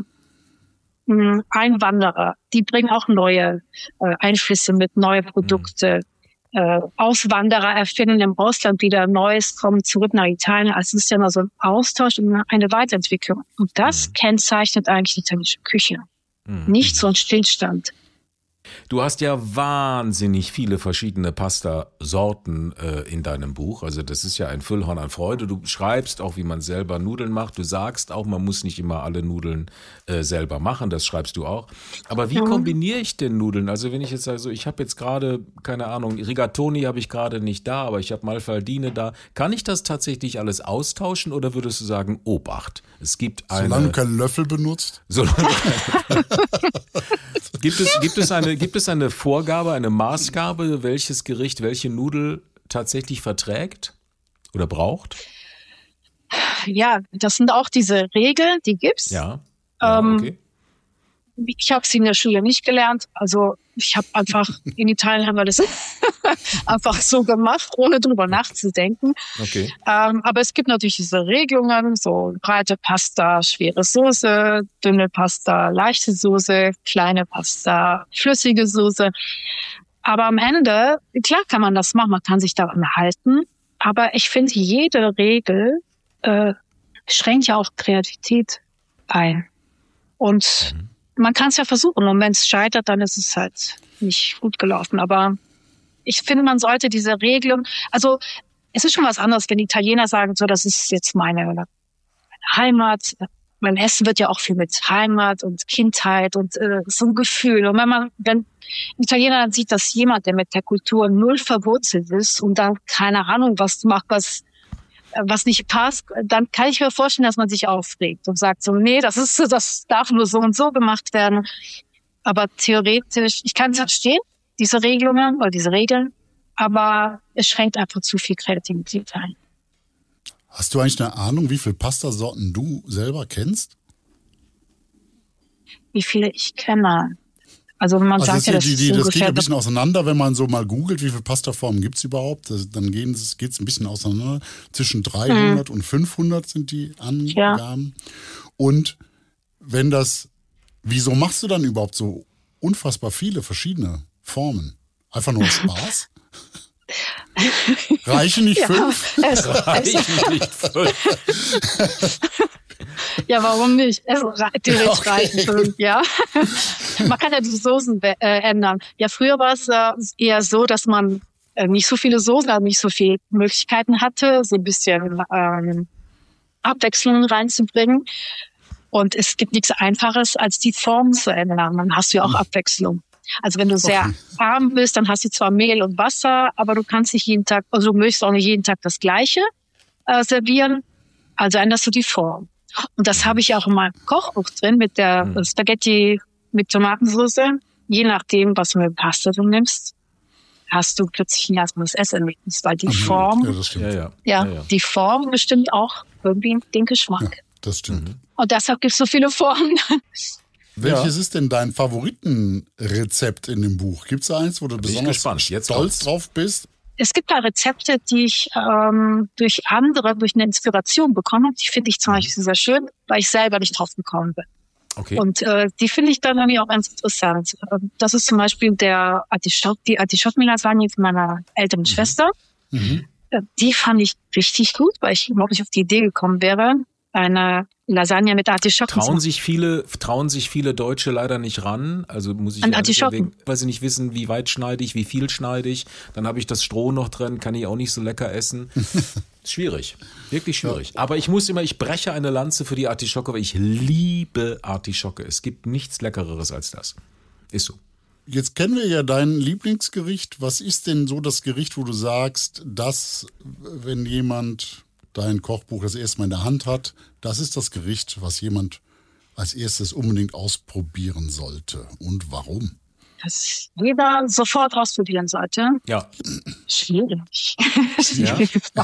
mh, Einwanderer, die bringen auch neue äh, Einflüsse mit, neue Produkte. Äh, Auswanderer erfinden im Ausland wieder Neues, kommen zurück nach Italien. Also es ist ja immer so ein Austausch und eine Weiterentwicklung. Und das mhm. kennzeichnet eigentlich die italienische Küche. Mhm. Nicht so ein Stillstand. Du hast ja wahnsinnig viele verschiedene Pasta-Sorten äh, in deinem Buch. Also das ist ja ein Füllhorn an Freude. Du schreibst auch, wie man selber Nudeln macht. Du sagst auch, man muss nicht immer alle Nudeln äh, selber machen. Das schreibst du auch. Aber wie mhm. kombiniere ich denn Nudeln? Also wenn ich jetzt sage, so, ich habe jetzt gerade, keine Ahnung, Rigatoni habe ich gerade nicht da, aber ich habe Malfaldine da. Kann ich das tatsächlich alles austauschen oder würdest du sagen, Obacht, es gibt eine... Solange du keinen Löffel benutzt? Solange gibt es, gibt es eine Gibt es eine Vorgabe, eine Maßgabe, welches Gericht, welche Nudel tatsächlich verträgt oder braucht? Ja, das sind auch diese Regeln, die gibt's. Ja, ja ähm, okay. Ich habe sie in der Schule nicht gelernt. Also ich habe einfach, in Italien haben wir das einfach so gemacht, ohne drüber nachzudenken. Okay. Ähm, aber es gibt natürlich diese Regelungen, so breite Pasta, schwere Soße, dünne Pasta, leichte Soße, kleine Pasta, flüssige Soße. Aber am Ende, klar kann man das machen, man kann sich daran halten. Aber ich finde, jede Regel äh, schränkt ja auch Kreativität ein. Und mhm. man kann es ja versuchen und wenn es scheitert, dann ist es halt nicht gut gelaufen. Aber ich finde, man sollte diese Regeln, also es ist schon was anderes, wenn die Italiener sagen, so, das ist jetzt meine, meine Heimat. Beim Essen wird ja auch viel mit Heimat und Kindheit und äh, so ein Gefühl. Und wenn man, wenn ein Italiener dann sieht, dass jemand, der mit der Kultur null verwurzelt ist und dann keine Ahnung was macht, was was nicht passt, dann kann ich mir vorstellen, dass man sich aufregt und sagt so, nee, das ist, das darf nur so und so gemacht werden. Aber theoretisch, ich kann es verstehen, diese Regelungen oder diese Regeln, aber es schränkt einfach zu viel Kreativität ein. Hast du eigentlich eine Ahnung, wie viele Pastasorten du selber kennst? Wie viele ich kenne. Also man Also sagt das, ja, das die, die, ist das geht ungefähr ein bisschen auseinander, wenn man so mal googelt, wie viele Pastaformen gibt es überhaupt. Das, dann geht es ein bisschen auseinander. Zwischen dreihundert hm. und fünfhundert sind die Angaben. Ja. Und wenn das, wieso machst du dann überhaupt so unfassbar viele verschiedene Formen? Einfach nur Spaß? Reichen nicht ja, fünf? Es, Reichen es, nicht fünf. Ja, warum nicht? Es theoretisch okay. reichen fünf, ja. Man kann ja die Soßen äh, ändern. Ja, früher war es äh, eher so, dass man äh, nicht so viele Soßen, also nicht so viele Möglichkeiten hatte, so ein bisschen ähm, Abwechslung reinzubringen. Und es gibt nichts Einfaches, als die Form zu ändern. Dann hast du ja auch Abwechslung. Also wenn du sehr okay. arm bist, dann hast du zwar Mehl und Wasser, aber du kannst nicht jeden Tag, also du möchtest auch nicht jeden Tag das Gleiche äh, servieren. Also änderst du die Form. Und das habe ich auch in meinem Kochbuch drin mit der mhm. Spaghetti mit Tomatensauce. Je nachdem, was du mit Pasta du nimmst, hast du plötzlich ein erstmal das Esserlebnis, weil die mhm. Form, ja, das stimmt. Ja, ja. Ja, Ja, ja. die Form bestimmt auch irgendwie den Geschmack. Ja, das stimmt. Mhm. Und deshalb gibt es so viele Formen. Welches ja. ist denn dein Favoritenrezept in dem Buch? Gibt es eins, wo du Bin besonders Jetzt stolz kommt's. drauf bist? Es gibt da Rezepte, die ich ähm, durch andere, durch eine Inspiration bekomme. Die finde ich zum Beispiel sehr schön, weil ich selber nicht drauf gekommen bin. Okay. Und äh, die finde ich dann irgendwie auch ganz interessant. Das ist zum Beispiel der Artischock, die Artischock-Lasagne von meiner älteren mhm. Schwester. Mhm. Die fand ich richtig gut, weil ich überhaupt nicht auf die Idee gekommen wäre, eine Lasagne mit Artischocken. Trauen sich viele, trauen sich viele Deutsche leider nicht ran. Also muss ich An ja Artischocken. Wegen, weil sie nicht wissen, wie weit schneide ich, wie viel schneide ich. Dann habe ich das Stroh noch drin, kann ich auch nicht so lecker essen. Schwierig, wirklich schwierig. Ja. Aber ich muss immer, ich breche eine Lanze für die Artischocke, weil ich liebe Artischocke. Es gibt nichts Leckereres als das. Ist so. Jetzt kennen wir ja dein Lieblingsgericht. Was ist denn so das Gericht, wo du sagst, dass, wenn jemand dein Kochbuch das erste Mal in der Hand hat, das ist das Gericht, was jemand als erstes unbedingt ausprobieren sollte. Und warum? Das jeder sofort ausprobieren sollte. Ja. Schwierig. Ja.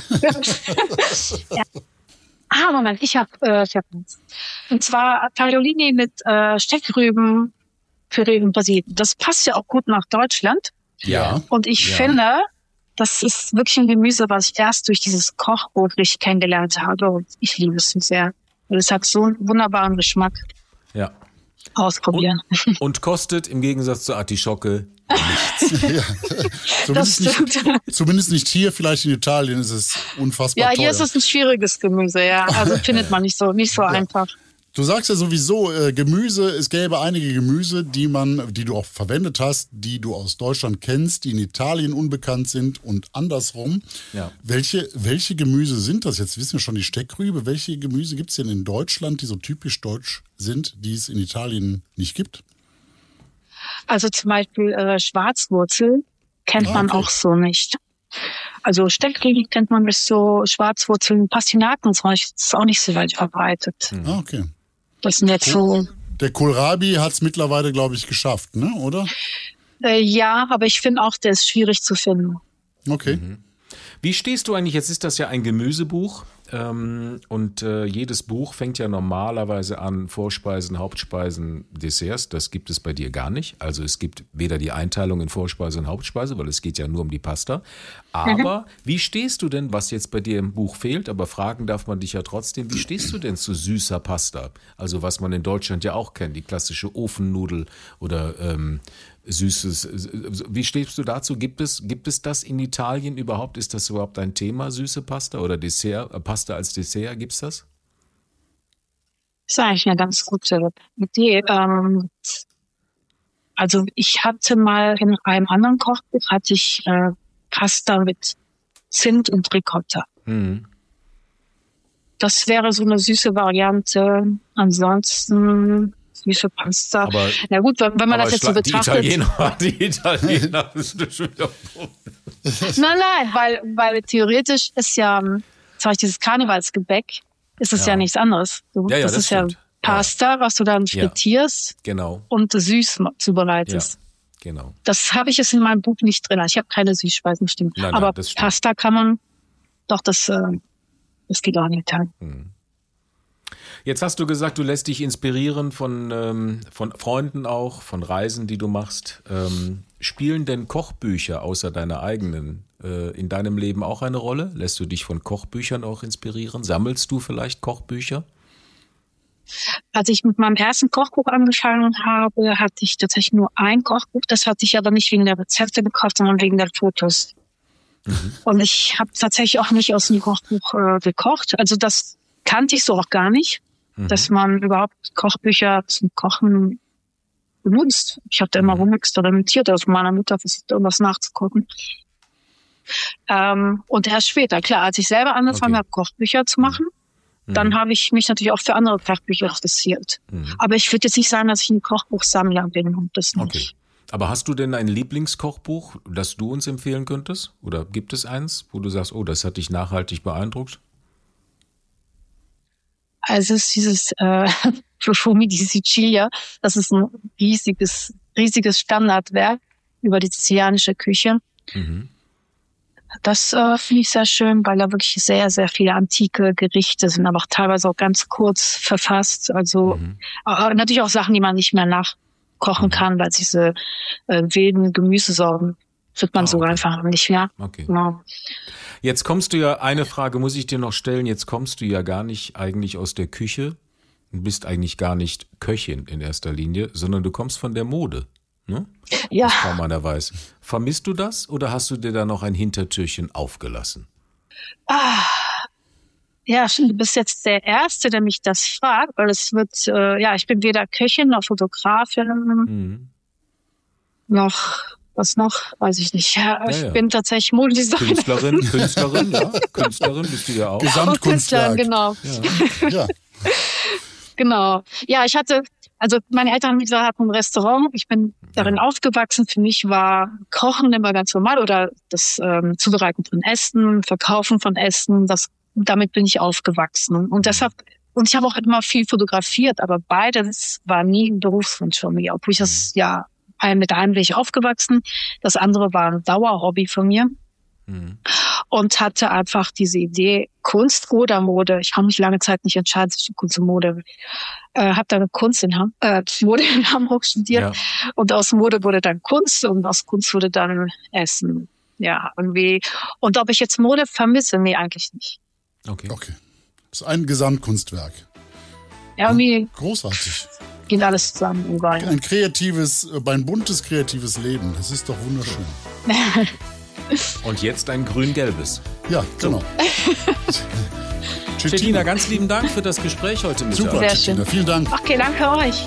ja. Ah, Moment, ich habe äh, ich hab eins. Und zwar Tagliolini mit äh, Steckrüben, Püree und Basilikum. Das passt ja auch gut nach Deutschland. Ja. Und ich ja. finde, das ist wirklich ein Gemüse, was ich erst durch dieses Kochbuch richtig kennengelernt habe. Und ich liebe es sehr. Und es hat so einen wunderbaren Geschmack. Ja. Ausprobieren. Und, und kostet im Gegensatz zur Artischocke nichts. Ja. Zumindest, nicht, zumindest nicht hier, vielleicht in Italien ist es unfassbar ja, teuer. Ja, hier ist es ein schwieriges Gemüse, ja. Also findet man nicht so, nicht so ja. einfach. Du sagst ja sowieso, äh, Gemüse, es gäbe einige Gemüse, die man, die du auch verwendet hast, die du aus Deutschland kennst, die in Italien unbekannt sind und andersrum. Ja. Welche, welche Gemüse sind das? Jetzt wissen wir schon die Steckrübe. Welche Gemüse gibt es denn in Deutschland, die so typisch deutsch sind, die es in Italien nicht gibt? Also zum Beispiel äh, Schwarzwurzel kennt ah, man okay. auch so nicht. Also Steckrüben kennt man nicht so, Schwarzwurzeln, Pastinaken zum Beispiel, das ist auch nicht so weit verbreitet. Mhm. Ah, okay. Das sind jetzt so. Der Kohlrabi hat es mittlerweile, glaube ich, geschafft, ne? Oder? Äh, ja, aber ich finde auch, der ist schwierig zu finden. Okay. Mhm. Wie stehst du eigentlich, jetzt ist das ja ein Gemüsebuch ähm, und äh, jedes Buch fängt ja normalerweise an Vorspeisen, Hauptspeisen, Desserts. Das gibt es bei dir gar nicht. Also es gibt weder die Einteilung in Vorspeise und Hauptspeise, weil es geht ja nur um die Pasta. Aber mhm. wie stehst du denn, was jetzt bei dir im Buch fehlt, aber fragen darf man dich ja trotzdem, wie stehst du denn zu süßer Pasta? Also was man in Deutschland ja auch kennt, die klassische Ofennudel oder ähm, Süßes. Wie stehst du dazu? Gibt es, gibt es das in Italien überhaupt? Ist das überhaupt ein Thema, süße Pasta oder Dessert, Pasta als Dessert? Gibt es das? Das ist eigentlich eine ganz gute Idee. Ähm, also ich hatte mal in einem anderen Kochbuch hatte ich äh, Pasta mit Zimt und Ricotta. Mhm. Das wäre so eine süße Variante. Ansonsten süße Pasta. Aber, na gut, wenn, wenn man das jetzt so betrachtet. Die Italiener, die Italiener sind schon wieder. Nein, nein, weil, weil theoretisch ist ja, zum Beispiel dieses Karnevalsgebäck, ist es ja, ja nichts anderes. So, ja, ja, das, das ist ja, Pasta, was du dann frittierst ja, genau. und süß zubereitest. Ja, genau. Das habe ich jetzt in meinem Buch nicht drin. Ich habe keine Süßspeisen, stimmt. Nein, nein, aber das stimmt. Pasta kann man, doch, das, äh, das geht auch nicht. Hm. Jetzt hast du gesagt, du lässt dich inspirieren von, ähm, von Freunden auch, von Reisen, die du machst. Ähm, spielen denn Kochbücher außer deiner eigenen äh, in deinem Leben auch eine Rolle? Lässt du dich von Kochbüchern auch inspirieren? Sammelst du vielleicht Kochbücher? Als ich mit meinem ersten Kochbuch angefangen habe, hatte ich tatsächlich nur ein Kochbuch. Das hatte ich aber nicht wegen der Rezepte gekauft, sondern wegen der Fotos. Mhm. Und ich habe tatsächlich auch nicht aus dem Kochbuch äh, gekocht. Also das kannte ich so auch gar nicht. Mhm. Dass man überhaupt Kochbücher zum Kochen benutzt. Ich habe da immer rumexperimentiert, also meiner Mutter versucht, irgendwas nachzukochen. Ähm, und erst später, klar, als ich selber angefangen okay. habe, Kochbücher zu machen, mhm. dann habe ich mich natürlich auch für andere Kochbücher interessiert. Mhm. Aber ich würde jetzt nicht sagen, dass ich ein Kochbuchsammler bin und das nicht. Okay. Aber hast du denn ein Lieblingskochbuch, das du uns empfehlen könntest? Oder gibt es eins, wo du sagst, oh, das hat dich nachhaltig beeindruckt? Also es ist dieses äh, Profumi di Sicilia, das ist ein riesiges, riesiges Standardwerk über die sizilianische Küche. Mhm. Das äh, finde ich sehr schön, weil da wirklich sehr, sehr viele antike Gerichte sind, aber auch teilweise auch ganz kurz verfasst. Also mhm. äh, natürlich auch Sachen, die man nicht mehr nachkochen mhm. kann, weil diese äh, wilden Gemüsesorten wird man ah, so okay. einfach nicht mehr. Okay. Genau. Jetzt kommst du ja, eine Frage muss ich dir noch stellen, jetzt kommst du ja gar nicht eigentlich aus der Küche und bist eigentlich gar nicht Köchin in erster Linie, sondern du kommst von der Mode, ne? Ja. Was kaum einer weiß. Vermisst du das oder hast du dir da noch ein Hintertürchen aufgelassen? Ah, ja, du bist jetzt der Erste, der mich das fragt, weil es wird, äh, ja, ich bin weder Köchin noch Fotografin, mhm. noch... Was noch? Weiß ich nicht. Ja, ich ja, ja. bin tatsächlich Modedesigner. Künstlerin, Künstlerin, ja. Künstlerin bist du ja auch. Gesamtkunstwerk. Genau. Ja. ja. Genau. Ja, ich hatte, also meine Eltern hatten ein Restaurant. Ich bin darin ja. aufgewachsen. Für mich war Kochen immer ganz normal oder das ähm, Zubereiten von Essen, Verkaufen von Essen. Das, damit bin ich aufgewachsen. Und deshalb, und ich habe auch immer viel fotografiert, aber beides war nie ein Berufswunsch von mir, obwohl ich das ja mit einem bin ich aufgewachsen, das andere war ein Dauerhobby von mir mhm. und hatte einfach diese Idee, Kunst oder Mode. Ich habe mich lange Zeit nicht entscheiden zwischen Kunst und Mode. Äh, habe dann Kunst in Ham- äh, Mode in Hamburg studiert ja. und aus Mode wurde dann Kunst und aus Kunst wurde dann Essen. Ja, irgendwie. Und ob ich jetzt Mode vermisse? Nee, eigentlich nicht. Okay. Okay. Das ist ein Gesamtkunstwerk. Ja, irgendwie. Großartig. Geht alles zusammen überall. Ein kreatives, ein buntes, kreatives Leben. Das ist doch wunderschön. Und jetzt ein grün-gelbes. Ja, genau. Cettina, ganz lieben Dank für das Gespräch heute mit dir. Super, Sehr Cettina, schön. vielen Dank. Okay, danke euch.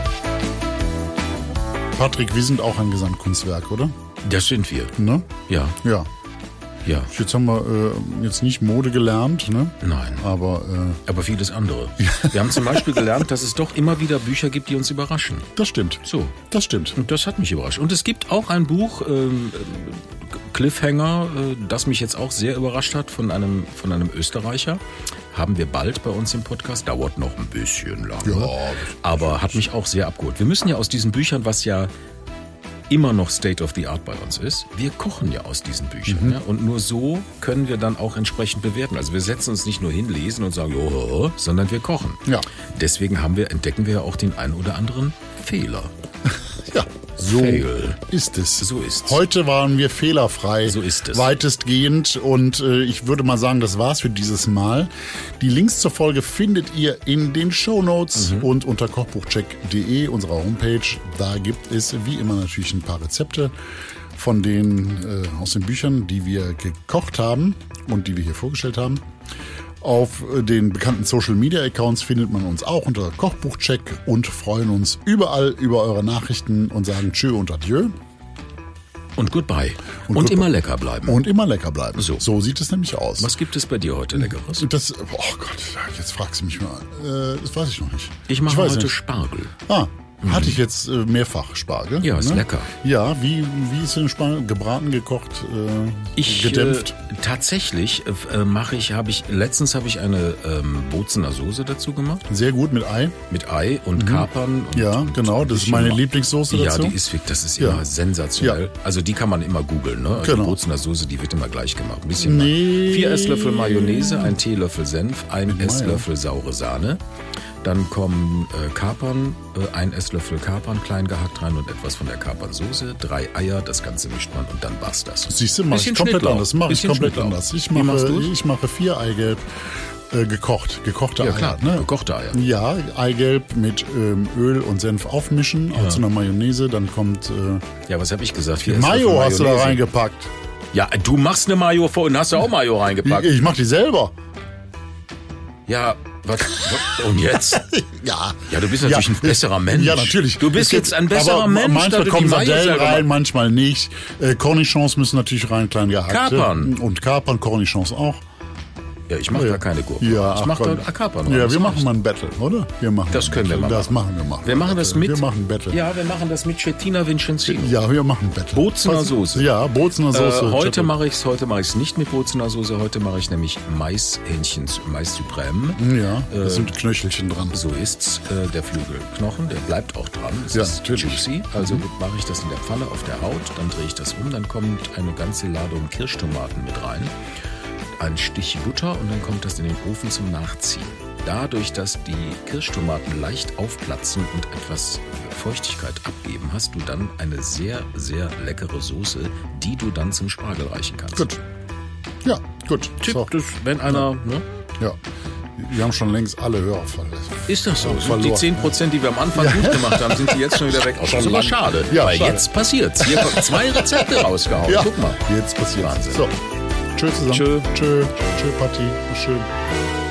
Patrick, wir sind auch ein Gesamtkunstwerk, oder? Das sind wir. Ne? Ja. Ja. Ja. Jetzt haben wir äh, jetzt nicht Mode gelernt, ne? Nein. Aber, äh, aber vieles andere. Wir haben zum Beispiel gelernt, dass es doch immer wieder Bücher gibt, die uns überraschen. Das stimmt. So. Das stimmt. Und das hat mich überrascht. Und es gibt auch ein Buch, ähm, Cliffhanger, äh, das mich jetzt auch sehr überrascht hat, von einem, von einem Österreicher. Haben wir bald bei uns im Podcast. Dauert noch ein bisschen lange. Ja, aber hat mich auch sehr abgeholt. Wir müssen ja aus diesen Büchern, was ja immer noch State of the Art bei uns ist, wir kochen ja aus diesen Büchern. Mhm. Ja? Und nur so können wir dann auch entsprechend bewerten. Also wir setzen uns nicht nur hin, lesen und sagen, oh, sondern wir kochen. Ja. Deswegen haben wir, entdecken wir ja auch den einen oder anderen Fehler. Ja, so Fail. ist es. So ist es. Heute waren wir fehlerfrei. So ist es. Weitestgehend. Und äh, ich würde mal sagen, das war's für dieses Mal. Die Links zur Folge findet ihr in den Shownotes mhm. und unter kochbuchcheck punkt de, unserer Homepage. Da gibt es wie immer natürlich ein paar Rezepte von den, äh, aus den Büchern, die wir gekocht haben und die wir hier vorgestellt haben. Auf den bekannten Social-Media-Accounts findet man uns auch unter Kochbuchcheck und freuen uns überall über eure Nachrichten und sagen Tschö und Adieu. Und Goodbye. Und, und und good immer lecker bleiben. Und immer lecker bleiben. So. So sieht es nämlich aus. Was gibt es bei dir heute Leckeres? Das, oh Gott, jetzt fragst du mich mal. Äh, das weiß ich noch nicht. Ich mache ich heute nicht. Spargel. Ah, Hatte ich jetzt äh, mehrfach Spargel. Ja, ist ne? lecker. Ja, wie, wie ist denn Spargel? Gebraten, gekocht, äh, Ich gedämpft? Äh, tatsächlich äh, mache ich, habe ich letztens habe ich eine ähm, Bozener Soße dazu gemacht Sehr gut mit Ei. mit Ei und Kapern. Und Ja, genau. Das ist meine Lieblingssoße Ja, dazu. die ist wirklich, das ist Ja. immer sensationell. Also die kann man immer googeln, ne? Also Genau. Die Bozener Soße, die wird immer gleich gemacht. Ein bisschen Nee. vier Esslöffel Mayonnaise, ein Teelöffel Senf, ein Esslöffel saure Sahne. Dann kommen äh, Kapern, äh, ein Esslöffel Kapern klein gehackt rein und etwas von der Kapernsoße, drei Eier, das Ganze mischt man und dann war's das. Siehst du, mache ich Bisschen komplett Schnittlauch. anders. Mache ich Bisschen komplett Schnittlauch. anders. Ich Wie machst mache, du's? ich mache vier Eigelb äh, gekocht. Gekochte Ja Eier. klar, Ne? gekochte Eier. Ja, Eigelb mit ähm, Öl und Senf aufmischen, auch zu einer Mayonnaise. Dann kommt äh, Ja, was habe ich gesagt? Vier Esslöffel Mayo hast du da Mayonnaise. reingepackt. Ja, du machst eine Mayo vor und hast da auch Mayo reingepackt. Ich, ich mache die selber. Ja, was, was und jetzt? Ja. Ja, du bist natürlich ein besserer Mensch. Ja, natürlich. Du bist Es gibt- jetzt ein besserer aber Mensch. da Manchmal du kommen die Mayo Sardellen selber rein, machst. manchmal nicht. Äh, Cornichons müssen natürlich rein, klein gehackt. Kapern. Und Kapern, Cornichons auch. Ja, ich mache da keine Gurke. Ja, ich ach mache Gott. da Kapern. Ja, rein, wir das machen reicht. mal ein Battle, oder? Wir machen Das ein können wir Battle. mal Das machen wir mal. Wir machen das mit. Wir machen ein Battle. Ja, wir machen das mit Cettina Vincenzino. Ja, wir machen ein Battle. Bozener Was- Soße. Ja, Bozener Soße. Äh, heute Triple. mache ich es heute mache ich es nicht mit Bozener Soße. Heute mache ich nämlich Maishähnchen, Mais Supreme. Ja, da sind Knöchelchen dran. So ist's. Äh, der Flügelknochen, der bleibt auch dran. Es Ja, ist natürlich. juicy. Also mache ich das in der Pfanne auf der Haut, dann drehe ich das um, dann kommt eine ganze Ladung Kirschtomaten mit rein, ein Stich Butter und dann kommt das in den Ofen zum Nachziehen. Dadurch, dass die Kirschtomaten leicht aufplatzen und etwas Feuchtigkeit abgeben, hast du dann eine sehr, sehr leckere Soße, die du dann zum Spargel reichen kannst. Gut. Ja, gut. Tipp, So. das, wenn einer, ne? Ja. Wir haben schon längst alle Hörer verloren. Ist das so? Ja, Sind verloren. die zehn Prozent, die wir am Anfang gut gemacht haben, sind die jetzt schon wieder weg? Das ist aber lang. schade, Ja, weil schade. jetzt passiert's. Hier kommen zwei Rezepte rausgehauen. Ja, Guck mal. jetzt passiert Wahnsinn. So. Tschö zusammen. Tschö. Tschö. Tschö, Patti. Schön.